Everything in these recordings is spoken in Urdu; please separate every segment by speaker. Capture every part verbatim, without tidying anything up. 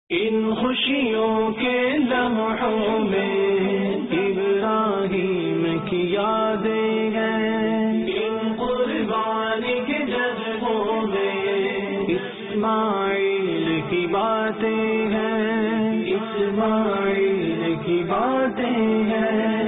Speaker 1: ان خوشیوں کے لمحوں میں ابراہیم کی یادیں ہیں، ان قربانی کے جذبوں میں اسماعیل کی باتیں ہیں، اسماعیل کی باتیں ہیں۔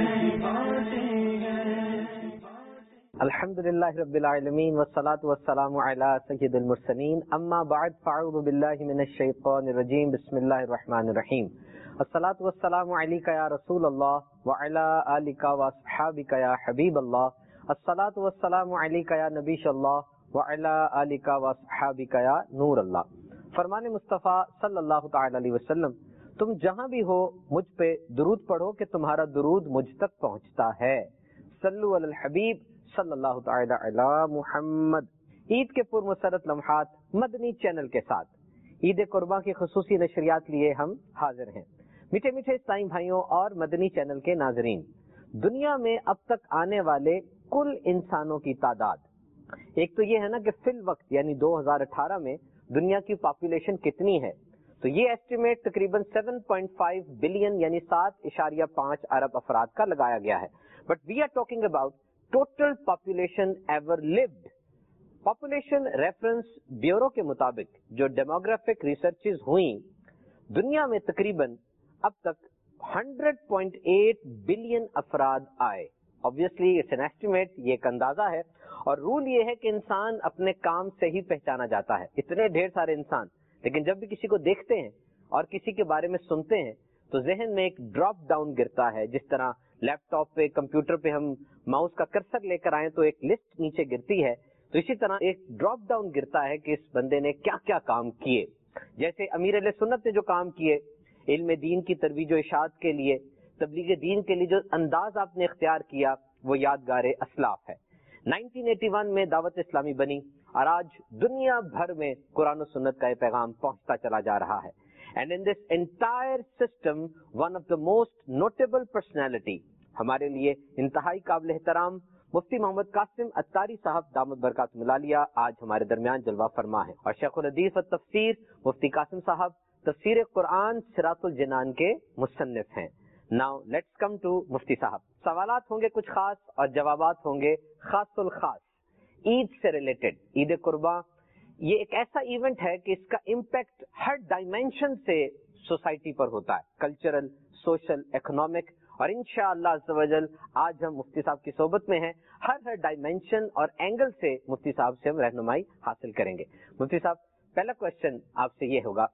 Speaker 2: الحمدللہ رب العالمین والصلاة والسلام علی سید المرسلین، اما بعد فاعوذ باللہ من الشیطان الرجیم، بسم اللہ الرحمن الرحیم۔ الصلاة والسلام علیک یا رسول اللہ وعلی آلک واصحابک یا حبیب اللہ، الصلاة والسلام علیک یا نبی اللہ وعلی آلک واصحابک یا نور اللہ۔ فرمان مصطفیٰ صلی اللہ تعالی علیہ وسلم، تم جہاں بھی ہو مجھ پہ درود پڑھو کہ تمہارا درود مجھ تک پہنچتا ہے۔ صلو علی الحبیب صلی اللہ تعالی علی محمد۔ عید کے پر مسرت لمحات مدنی چینل کے ساتھ عید قرباں کی خصوصی نشریات لیے ہم حاضر ہیں۔ میٹھے میٹھے اسلامی بھائیوں اور مدنی چینل کے ناظرین، دنیا میں اب تک آنے والے کل انسانوں کی تعداد، ایک تو یہ ہے نا کہ فی الوقت یعنی دو ہزار اٹھارہ میں دنیا کی پاپولیشن کتنی ہے، تو یہ ایسٹیمیٹ تقریباً سیون پوائنٹ فائیو بلین یعنی سات اشاریہ پانچ ارب افراد کا لگایا گیا ہے۔ But we are talking about total population ever lived. Population reference bureau کے مطابق جو ڈیموگرافک ریسرچز ہوئیں، دنیا میں تقریباً اب تک ہنڈریڈ پوائنٹ ایٹ بلین افراد آئے۔ obviously اٹس این ایسٹیمیٹ، یہ ایک اندازہ ہے، اور رول یہ ہے کہ انسان اپنے کام سے ہی پہچانا جاتا ہے۔ اتنے ڈھیر سارے انسان، لیکن جب بھی کسی کو دیکھتے ہیں اور کسی کے بارے میں سنتے ہیں تو ذہن میں ایک ڈراپ ڈاؤن گرتا ہے۔ جس طرح لیپ ٹاپ پہ، کمپیوٹر پہ ہم ماؤس کا کرسر لے کر آئیں تو ایک لسٹ نیچے گرتی ہے، تو اسی طرح ایک ڈراپ ڈاؤن گرتا ہے کہ اس بندے نے کیا کیا کام کیے۔ جیسے امیر اہل سنت نے جو کام کیے علم دین کی ترویج و اشاعت کے لیے، تبلیغ دین کے لیے جو انداز آپ نے اختیار کیا وہ یادگار اسلاف ہے۔ نائنٹین ایٹی ون میں دعوت اسلامی بنی اور آج دنیا بھر میں قرآن و سنت کا یہ پیغام پہنچتا چلا جا رہا ہے۔ And in this entire system, one of the most notable personality، ہمارے لیے انتہائی قابل احترام مفتی محمد قاسم عطاری صاحب دامت برکاتہم العالیہ آج ہمارے درمیان جلوہ فرما ہے، اور شیخ الحدیث و تفسیر مفتی قاسم صاحب تفسیر قرآن صراط الجنان کے مصنف ہیں۔ Now let's come to مفتی صاحب۔ سوالات ہوں گے کچھ خاص اور جوابات ہوں گے خاص الخاص۔ عید سے ریلیٹڈ، عید قرباں یہ ایک ایسا ایونٹ ہے کہ اس کا امپیکٹ ہر ڈائمینشن سے سوسائٹی پر ہوتا ہے، کلچرل، سوشل، اکنامک، اور انشاءاللہ عز و جل آج ہم مفتی صاحب کی صحبت میں ہیں، ہر ہر ڈائمینشن اور اینگل سے مفتی صاحب سے ہم رہنمائی حاصل کریں گے۔ مفتی صاحب، پہلا کوشچن آپ سے یہ ہوگا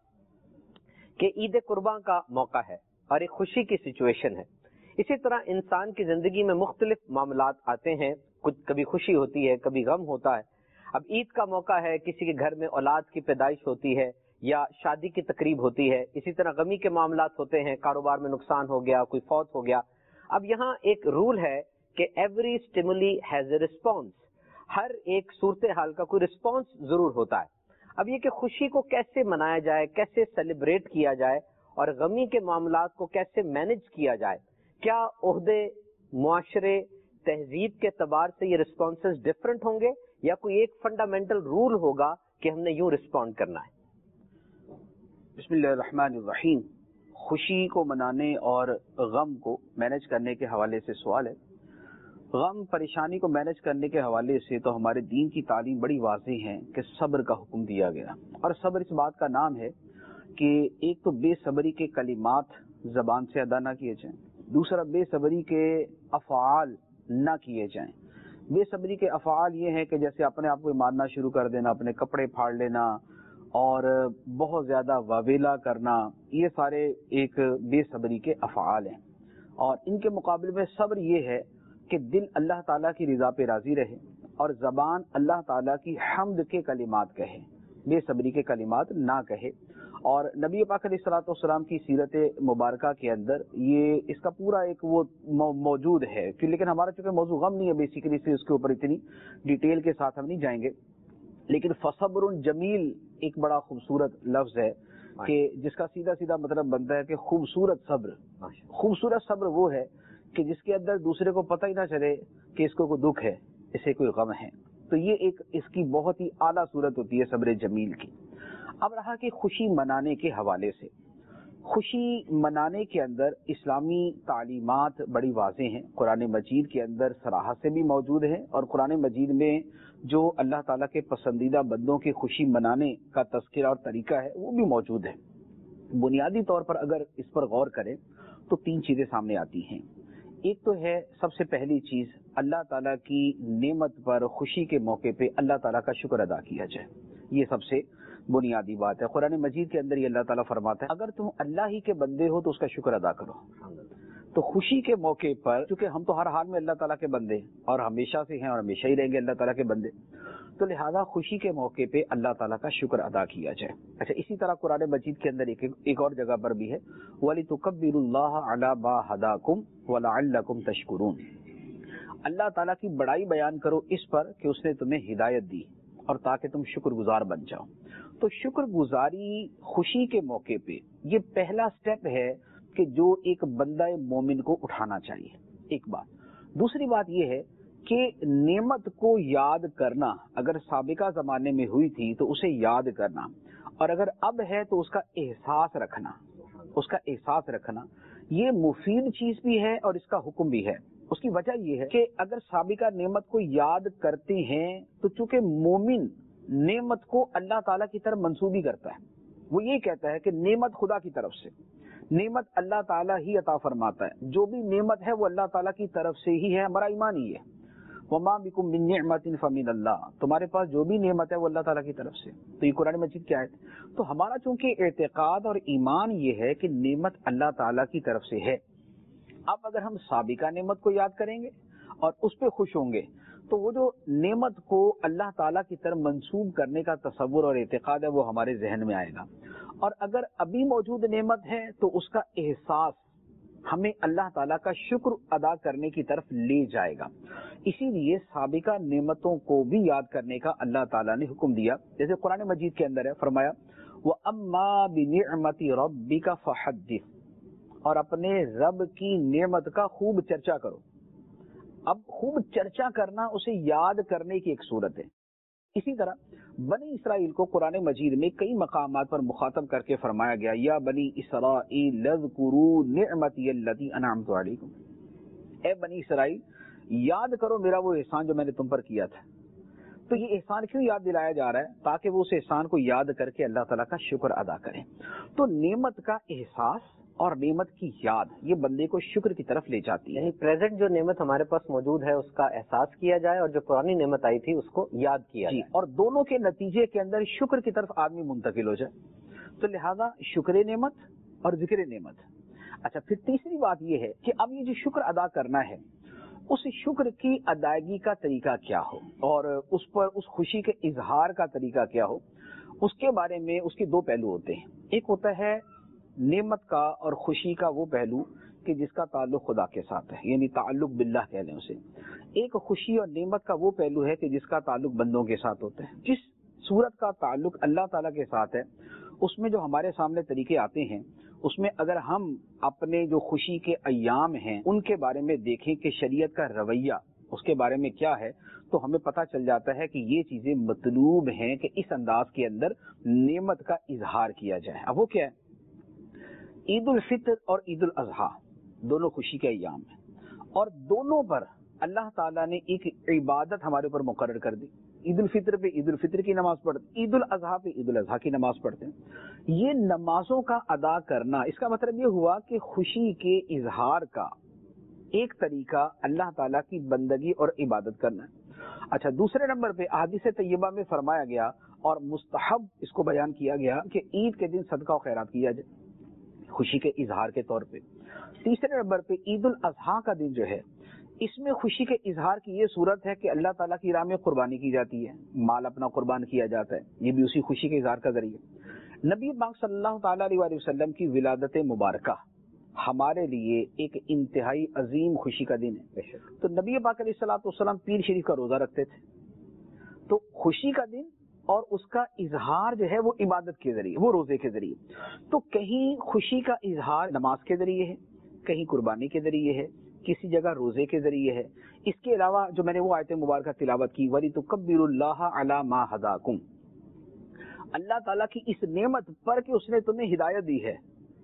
Speaker 2: کہ عید قرباں کا موقع ہے اور ایک خوشی کی سچویشن ہے، اسی طرح انسان کی زندگی میں مختلف معاملات آتے ہیں، کچھ کبھی خوشی ہوتی ہے، کبھی غم ہوتا ہے۔ اب عید کا موقع ہے، کسی کے گھر میں اولاد کی پیدائش ہوتی ہے یا شادی کی تقریب ہوتی ہے، اسی طرح غمی کے معاملات ہوتے ہیں، کاروبار میں نقصان ہو گیا، کوئی فوت ہو گیا۔ اب یہاں ایک رول ہے کہ every stimuli has a response, ہر ایک صورتحال کا کوئی رسپانس ضرور ہوتا ہے۔ اب یہ کہ خوشی کو کیسے منایا جائے، کیسے سیلیبریٹ کیا جائے، اور غمی کے معاملات کو کیسے مینج کیا جائے، کیا عہدے، معاشرے، تہذیب کے اعتبار سے یہ رسپانسز ڈفرنٹ ہوں گے یا کوئی ایک فنڈامنٹل رول ہوگا کہ ہم نے یوں رسپونڈ کرنا ہے؟
Speaker 3: بسم اللہ الرحمن الرحیم۔ خوشی کو منانے اور غم کو مینج کرنے کے حوالے سے سوال ہے۔ غم پریشانی کو مینج کرنے کے حوالے سے تو ہمارے دین کی تعلیم بڑی واضح ہے کہ صبر کا حکم دیا گیا، اور صبر اس بات کا نام ہے کہ ایک تو بے صبری کے کلمات زبان سے ادا نہ کیے جائیں، دوسرا بے صبری کے افعال نہ کیے جائیں۔ بے صبری کے افعال یہ ہیں کہ جیسے اپنے آپ کو مارنا شروع کر دینا، اپنے کپڑے پھاڑ لینا اور بہت زیادہ واویلا کرنا، یہ سارے ایک بے صبری کے افعال ہیں۔ اور ان کے مقابلے میں صبر یہ ہے کہ دل اللہ تعالیٰ کی رضا پہ راضی رہے اور زبان اللہ تعالیٰ کی حمد کے کلمات کہے، بے صبری کے کلمات نہ کہے۔ اور نبی پاک علیہ الصلوۃ والسلام کی سیرت مبارکہ کے اندر یہ اس کا پورا ایک وہ موجود ہے، لیکن ہمارا چونکہ موضوع غم نہیں ہے بیسیکلی، سے اس کے اوپر اتنی ڈیٹیل کے ساتھ ہم نہیں جائیں گے، لیکن فصبر جمیل ایک بڑا خوبصورت لفظ ہے کہ جس کا سیدھا سیدھا مطلب بنتا ہے کہ خوبصورت صبر۔ خوبصورت صبر وہ ہے کہ جس کے اندر دوسرے کو پتہ ہی نہ چلے کہ اس کو کوئی دکھ ہے، اسے کوئی غم ہے، تو یہ ایک اس کی بہت ہی اعلیٰ صورت ہوتی ہے صبر جمیل کی۔ اب رہا کہ خوشی منانے کے حوالے سے، خوشی منانے کے اندر اسلامی تعلیمات بڑی واضح ہیں، قرآن مجید کے اندر صراحت سے بھی موجود ہیں، اور قرآن مجید میں جو اللہ تعالیٰ کے پسندیدہ بندوں کی خوشی منانے کا تذکرہ اور طریقہ ہے وہ بھی موجود ہے۔ بنیادی طور پر اگر اس پر غور کریں تو تین چیزیں سامنے آتی ہیں۔ ایک تو ہے سب سے پہلی چیز، اللہ تعالیٰ کی نعمت پر خوشی کے موقع پہ اللہ تعالیٰ کا شکر ادا کیا جائے، یہ سب سے بنیادی بات ہے۔ قرآن مجید کے اندر یہ اللہ تعالیٰ فرماتا ہے اگر تم اللہ ہی کے بندے ہو تو اس کا شکر ادا کرو۔ تو خوشی کے موقع پر، چونکہ ہم تو ہر حال میں اللہ تعالیٰ کے بندے ہیں اور ہمیشہ سے ہیں اور ہمیشہ ہی رہیں گے اللہ تعالیٰ کے بندے، تو لہذا خوشی کے موقع پہ اللہ تعالیٰ کا شکر ادا کیا جائے۔ اچھا، اسی طرح قرآن مجید کے اندر ایک ایک اور جگہ پر بھی ہے وَلِتُكَبِّرُوا اللَّهَ عَلَى مَا هَدَاكُمْ وَلَعَلَّكُمْ تَشْكُرُونَ، اللہ تعالیٰ کی بڑائی بیان کرو اس پر کہ اس نے تمہیں ہدایت دی اور تاکہ تم شکر گزار بن جاؤ۔ تو شکر گزاری خوشی کے موقع پہ یہ پہلا سٹیپ ہے کہ جو ایک بندہ مومن کو اٹھانا چاہیے، ایک بات۔ دوسری بات یہ ہے کہ نعمت کو یاد کرنا، اگر سابقہ زمانے میں ہوئی تھی تو اسے یاد کرنا، اور اگر اب ہے تو اس کا احساس رکھنا، اس کا احساس رکھنا یہ مفید چیز بھی ہے اور اس کا حکم بھی ہے۔ اس کی وجہ یہ ہے کہ اگر سابقہ نعمت کو یاد کرتے ہیں تو چونکہ مومن نعمت کو اللہ تعالیٰ کی طرف منسوبی کرتا ہے، وہ یہ کہتا ہے کہ نعمت خدا کی طرف سے، نعمت اللہ تعالیٰ ہی عطا فرماتا ہے، جو بھی نعمت ہے وہ اللہ تعالیٰ کی طرف سے ہی ہے، ہمارا ایمان ہی ہے۔ وَمَا بِكُم مِّن نِّعْمَةٍ فَمِنَ اللَّهِ، تمہارے پاس جو بھی نعمت ہے وہ اللہ تعالیٰ کی طرف سے۔ تو یہ قرآن مجید کیا ہے؟ تو ہمارا چونکہ اعتقاد اور ایمان یہ ہے کہ نعمت اللہ تعالیٰ کی طرف سے ہے۔ اب اگر ہم سابقہ نعمت کو یاد کریں گے اور اس پہ خوش ہوں گے تو وہ جو نعمت کو اللہ تعالیٰ کی طرف منسوب کرنے کا تصور اور اعتقاد ہے وہ ہمارے ذہن میں آئے گا، اور اگر ابھی موجود نعمت ہے تو اس کا احساس ہمیں اللہ تعالیٰ کا شکر ادا کرنے کی طرف لے جائے گا۔ اسی لیے سابقہ نعمتوں کو بھی یاد کرنے کا اللہ تعالیٰ نے حکم دیا، جیسے قرآن مجید کے اندر ہے، فرمایا وَأَمَّا بِنِعْمَةِ رَبِّكَ فَحَدِّثْ، اور اپنے رب کی نعمت کا خوب چرچا کرو۔ اب خوب چرچا کرنا اسے یاد کرنے کی ایک صورت ہے۔ اسی طرح بنی اسرائیل کو قرآن مجید میں کئی مقامات پر مخاطب کر کے فرمایا گیا یا بنی اسرائیل اذکروا نعمتی التی انعمت علیکم، اے بنی اسرائیل یاد کرو میرا وہ احسان جو میں نے تم پر کیا تھا۔ تو یہ احسان کیوں یاد دلایا جا رہا ہے؟ تاکہ وہ اس احسان کو یاد کر کے اللہ تعالیٰ کا شکر ادا کریں۔ تو نعمت کا احساس اور نعمت کی یاد یہ بندے کو شکر کی طرف لے جاتی ہے۔
Speaker 2: یعنی پریزنٹ جو نعمت ہمارے پاس موجود ہے اس کا احساس کیا جائے اور جو پرانی نعمت آئی تھی اس کو یاد کیا
Speaker 3: جی،
Speaker 2: جائے،
Speaker 3: اور دونوں کے نتیجے کے اندر شکر کی طرف آدمی منتقل ہو جائے۔ تو لہذا شکر نعمت اور ذکر نعمت۔ اچھا، پھر تیسری بات یہ ہے کہ اب یہ جو شکر ادا کرنا ہے اس شکر کی ادائیگی کا طریقہ کیا ہو اور اس پر اس خوشی کے اظہار کا طریقہ کیا ہو، اس کے بارے میں اس کے دو پہلو ہوتے ہیں۔ ایک ہوتا ہے نعمت کا اور خوشی کا وہ پہلو کہ جس کا تعلق خدا کے ساتھ ہے، یعنی تعلق باللہ کہہ لیں اسے۔ ایک خوشی اور نعمت کا وہ پہلو ہے کہ جس کا تعلق بندوں کے ساتھ ہوتا ہے۔ جس صورت کا تعلق اللہ تعالیٰ کے ساتھ ہے اس میں جو ہمارے سامنے طریقے آتے ہیں اس میں اگر ہم اپنے جو خوشی کے ایام ہیں ان کے بارے میں دیکھیں کہ شریعت کا رویہ اس کے بارے میں کیا ہے تو ہمیں پتہ چل جاتا ہے کہ یہ چیزیں مطلوب ہیں کہ اس انداز کے اندر نعمت کا اظہار کیا جائے۔ اب وہ کیا ہے؟ عید الفطر اور عید الاضحیٰ دونوں خوشی کے ایام ہیں، اور دونوں پر اللہ تعالیٰ نے ایک عبادت ہمارے اوپر مقرر کر دی۔ عید الفطر پہ عید الفطر کی نماز پڑھتے، عید الاضحیٰ پہ عید الاضحیٰ کی نماز پڑھتے ہیں۔ یہ نمازوں کا ادا کرنا، اس کا مطلب یہ ہوا کہ خوشی کے اظہار کا ایک طریقہ اللہ تعالیٰ کی بندگی اور عبادت کرنا ہے۔ اچھا، دوسرے نمبر پہ احادیث طیبہ میں فرمایا گیا اور مستحب اس کو بیان کیا گیا کہ عید کے دن صدقہ و خیرات کیا جائے خوشی کے اظہار کے طور پہ۔ تیسرے نمبر پہ عید الاضحیٰ کا دن جو ہے اس میں خوشی کے اظہار کی یہ صورت ہے کہ اللہ تعالیٰ کی راہ میں قربانی کی جاتی ہے، مال اپنا قربان کیا جاتا ہے، یہ بھی اسی خوشی کے اظہار کا ذریعہ۔ نبی پاک صلی اللہ تعالیٰ علیہ وسلم کی ولادت مبارکہ ہمارے لیے ایک انتہائی عظیم خوشی کا دن ہے۔ تو نبی پاک علیہ الصلوۃ والسلام پیر شریف کا روزہ رکھتے تھے، تو خوشی کا دن اور اس کا اظہار جو ہے وہ عبادت کے ذریعے، وہ روزے کے ذریعے۔ تو کہیں خوشی کا اظہار نماز کے ذریعے ہے، کہیں قربانی کے ذریعے ہے، کسی جگہ روزے کے ذریعے ہے۔ اس کے علاوہ جو میں نے وہ آیت مبارکہ تلاوت کی وَلِتُكَبِّرُوا اللَّهَ عَلَى مَا هَدَاكُمْ، اللہ تعالیٰ کی اس نعمت پر کہ اس نے تمہیں ہدایت دی ہے،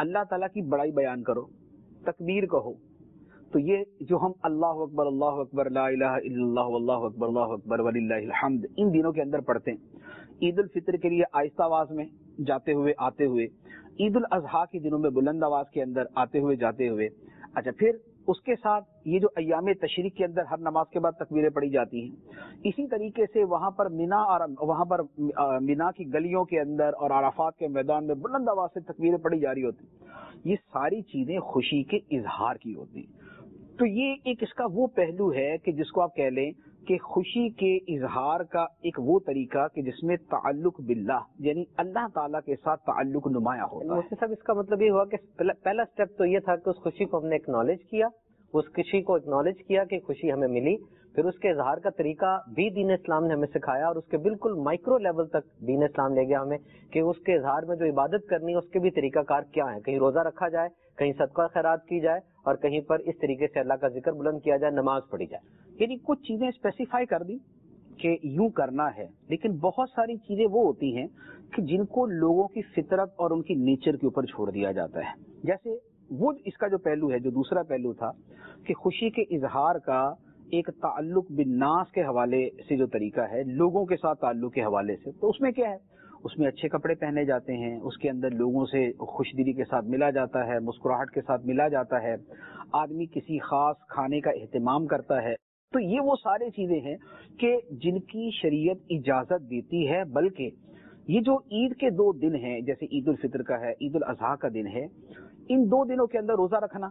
Speaker 3: اللہ تعالیٰ کی بڑائی بیان کرو، تکبیر کہو، تو یہ جو ہم اللہ اکبر اللہ اکبر لا الہ الا اللہ واللہ اکبر اللہ اکبر وللہ الحمد ان دنوں کے اندر پڑھتے ہیں، عید الفطر کے لیے آہستہ آواز میں جاتے ہوئے آتے ہوئے، عید الاضحیٰ کے دنوں میں بلند آواز کے اندر آتے ہوئے جاتے ہوئے، اچھا پھر اس کے ساتھ یہ جو ایام تشریق کے اندر ہر نماز کے بعد تکبیریں پڑھی جاتی ہیں، اسی طریقے سے وہاں پر مینا اور وہاں پر مینا کی گلیوں کے اندر اور عرفات کے میدان میں بلند آواز سے تکبیریں پڑھی جا رہی ہوتی ہیں، یہ ساری چیزیں خوشی کے اظہار کی ہوتی ہیں۔ تو یہ ایک اس کا وہ پہلو ہے کہ جس کو آپ کہہ لیں کہ خوشی کے اظہار کا ایک وہ طریقہ کہ جس میں تعلق باللہ یعنی اللہ تعالیٰ کے ساتھ تعلق نمایاں ہوتا ہے۔
Speaker 2: مفتی صاحب اس کا مطلب یہ ہوا کہ پہلا سٹیپ تو یہ تھا کہ اس خوشی کو ہم نے اکنالج کیا، اس خوشی کو اکنالج کیا کہ خوشی ہمیں ملی، پھر اس کے اظہار کا طریقہ بھی دین اسلام نے ہمیں سکھایا اور اس کے بالکل مائکرو لیول تک دین اسلام لے گیا ہمیں کہ اس کے اظہار میں جو عبادت کرنی ہے اس کے بھی طریقہ کار کیا ہے، کہیں روزہ رکھا جائے، کہیں صدقہ خیرات کی جائے اور کہیں پر اس طریقے سے اللہ کا ذکر بلند کیا جائے، نماز پڑھی جائے۔
Speaker 3: یعنی کچھ چیزیں اسپیسیفائی کر دی کہ یوں کرنا ہے، لیکن بہت ساری چیزیں وہ ہوتی ہیں کہ جن کو لوگوں کی فطرت اور ان کی نیچر کے اوپر چھوڑ دیا جاتا ہے۔ جیسے وہ اس کا جو پہلو ہے، جو دوسرا پہلو تھا کہ خوشی کے اظہار کا ایک تعلق بالناس کے حوالے سے جو طریقہ ہے، لوگوں کے ساتھ تعلق کے حوالے سے، تو اس میں کیا ہے، اس میں اچھے کپڑے پہنے جاتے ہیں، اس کے اندر لوگوں سے خوش دلی کے ساتھ ملا جاتا ہے، مسکراہٹ کے ساتھ ملا جاتا ہے، آدمی کسی خاص کھانے کا اہتمام کرتا ہے۔ تو یہ وہ ساری چیزیں ہیں کہ جن کی شریعت اجازت دیتی ہے، بلکہ یہ جو عید کے دو دن ہیں، جیسے عید الفطر کا ہے، عید الاضحیٰ کا دن ہے، ان دو دنوں کے اندر روزہ رکھنا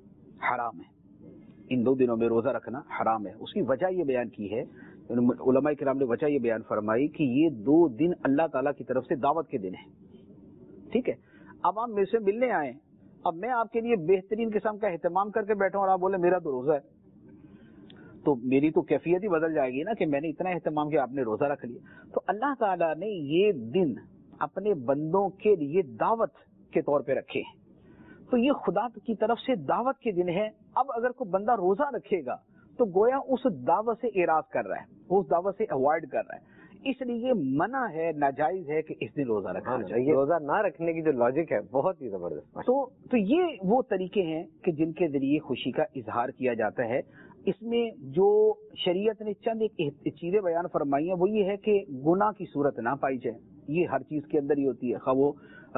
Speaker 3: حرام ہے، ان دو دنوں میں روزہ رکھنا حرام ہے۔ اس کی وجہ یہ بیان کی ہے، علماء کرام نے وجہ یہ بیان فرمائی کہ یہ دو دن اللہ تعالیٰ کی طرف سے دعوت کے دن ہیں، ٹھیک ہے۔ اب آپ میرے سے ملنے آئے، اب میں آپ کے لیے بہترین قسم کا اہتمام کر کے بیٹھا ہوں اور آپ بولے میرا تو روزہ ہے، تو میری تو کیفیت ہی بدل جائے گی نا کہ میں نے اتنا اہتمام کیا آپ نے روزہ رکھ لیا۔ تو اللہ تعالیٰ نے یہ دن اپنے بندوں کے لیے دعوت کے طور پہ رکھے ہیں، تو یہ خدا کی طرف سے دعوت کے دن ہے۔ اب اگر کوئی بندہ روزہ رکھے گا تو گویا اس دعوت سے اعراض کر رہا ہے، اس دعوت سے اوائڈ کر رہا ہے، اس لیے یہ منع ہے، ناجائز ہے کہ اس دن روزہ رکھنا چاہیے۔
Speaker 2: روزہ نہ رکھنے کی جو لاجک ہے بہت ہی زبردست۔
Speaker 3: تو تو یہ وہ طریقے ہیں کہ جن کے ذریعے خوشی کا اظہار کیا جاتا ہے۔ اس میں جو شریعت نے چند ایک چیزیں بیان فرمائی ہیں وہ یہ ہے کہ گناہ کی صورت نہ پائی جائے، یہ ہر چیز کے اندر ہی ہوتی ہے، خواہ وہ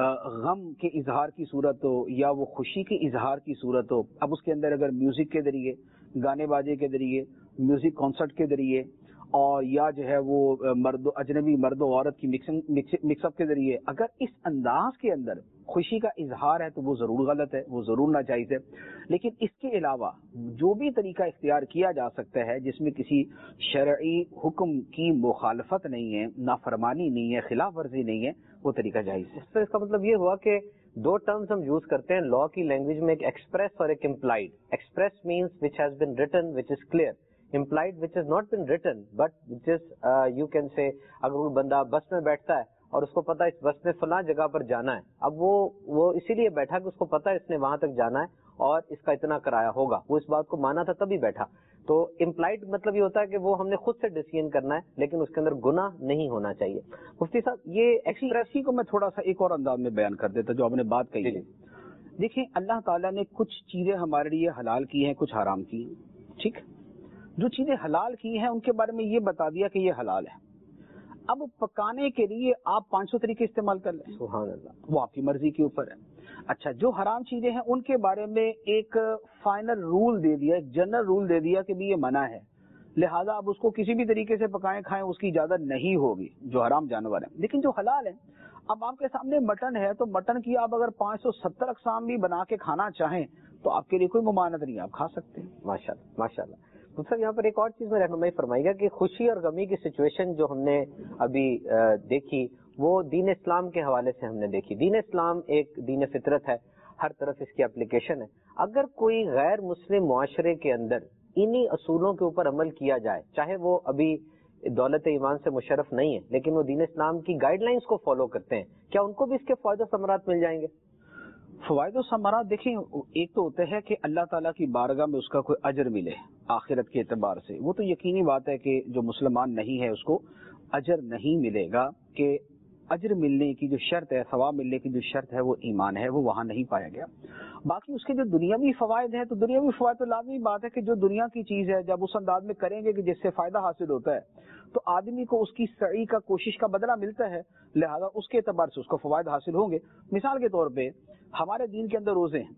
Speaker 3: غم کے اظہار کی صورت ہو یا وہ خوشی کے اظہار کی صورت ہو۔ اب اس کے اندر اگر میوزک کے ذریعے، گانے باجے کے ذریعے، میوزک کانسرٹ کے ذریعے اور یا جو ہے وہ مرد اجنبی مرد و عورت کی مکس اپ کے ذریعے اگر اس انداز کے اندر خوشی کا اظہار ہے تو وہ ضرور غلط ہے، وہ ضرور ناجائز ہے۔ لیکن اس کے علاوہ جو بھی طریقہ اختیار کیا جا سکتا ہے جس میں کسی شرعی حکم کی مخالفت نہیں ہے، نافرمانی نہیں ہے، خلاف ورزی نہیں ہے، وہ طریقہ جائز ہے۔
Speaker 2: اس کا مطلب یہ ہوا کہ دو ٹرمز ہم یوز کرتے ہیں لا کی لینگویج میں، ایک ایکسپریس اور ایک implied. Express means which has been written which is clear, implied which has not been written but which is uh, you can say اگر وہ بندہ بس میں بیٹھتا ہے اور اس کو پتا اس بس میں فلاں جگہ پر جانا ہے، اب وہ وہ اسی لیے بیٹھا کہ اس کو پتا ہے اس نے وہاں تک جانا ہے اور اس کا اتنا کرایہ ہوگا، وہ اس بات کو مانا تھا تبھی بیٹھا۔ تو امپلائڈ مطلب یہ ہوتا ہے کہ وہ ہم نے خود سے ڈیسیژن کرنا ہے لیکن اس کے اندر گناہ نہیں ہونا چاہیے۔ مفتی صاحب یہ
Speaker 3: ایکسپریسی کو میں تھوڑا سا ایک اور انداز میں بیان کر دیتا جو آپ نے بات کہی ہے۔ دیکھیں اللہ تعالیٰ نے کچھ چیزیں ہمارے لیے حلال کی ہیں، کچھ حرام کی ہیں، ٹھیک۔ جو چیزیں حلال کی ہیں ان کے بارے میں یہ بتا دیا کہ یہ حلال ہے، اب پکانے کے لیے آپ پانچ سو طریقے استعمال کر لیں،
Speaker 2: سبحان اللہ،
Speaker 3: وہ آپ کی مرضی کے اوپر ہے۔ اچھا جو حرام چیزیں ہیں ان کے بارے میں ایک فائنل رول دے دیا، ایک جنرل رول دے دیا کہ بھی یہ منع ہے، لہذا آپ اس کو کسی بھی طریقے سے پکائیں کھائیں اس کی اجازت نہیں ہوگی جو حرام جانور ہیں۔ لیکن جو حلال ہے، اب آپ کے سامنے مٹن ہے تو مٹن کی آپ اگر پانچ سو ستر اقسام بھی بنا کے کھانا چاہیں تو آپ کے لیے کوئی ممانعت نہیں، آپ کھا سکتے ہیں۔
Speaker 2: ماشاء اللہ ماشاء اللہ۔ سر یہاں پر ایک اور چیز میں رہنمائی فرمائی گا کہ خوشی اور غمی کی سچویشن جو ہم نے ابھی دیکھی وہ دین اسلام کے حوالے سے ہم نے دیکھی۔ دین اسلام ایک دین فطرت ہے، ہر طرف اس کی اپلیکیشن ہے۔ اگر کوئی غیر مسلم معاشرے کے اندر انہی اصولوں کے اوپر عمل کیا جائے، چاہے وہ ابھی دولت ایمان سے مشرف نہیں ہے لیکن وہ دین اسلام کی گائیڈ لائنز کو فالو کرتے ہیں، کیا ان کو بھی اس کے فائدہ و ثمرات مل جائیں گے؟
Speaker 3: فوائد و ثمرات دیکھیں، ایک تو ہوتا ہے کہ اللہ تعالیٰ کی بارگاہ میں اس کا کوئی اجر ملے آخرت کے اعتبار سے، وہ تو یقینی بات ہے کہ جو مسلمان نہیں ہے اس کو اجر نہیں ملے گا کہ اجر ملنے کی جو شرط ہے، ثواب ملنے کی جو شرط ہے وہ ایمان ہے، وہ وہاں نہیں پایا گیا۔ باقی اس کے جو دنیاوی فوائد ہیں تو دنیاوی فوائد تو لازمی بات ہے کہ جو دنیا کی چیز ہے جب اس انداز میں کریں گے کہ جس سے فائدہ حاصل ہوتا ہے تو آدمی کو اس کی سعی کا، کوشش کا بدلہ ملتا ہے، لہذا اس کے اعتبار سے اس کو فوائد حاصل ہوں گے۔ مثال کے طور پہ ہمارے دین کے اندر روزے ہیں،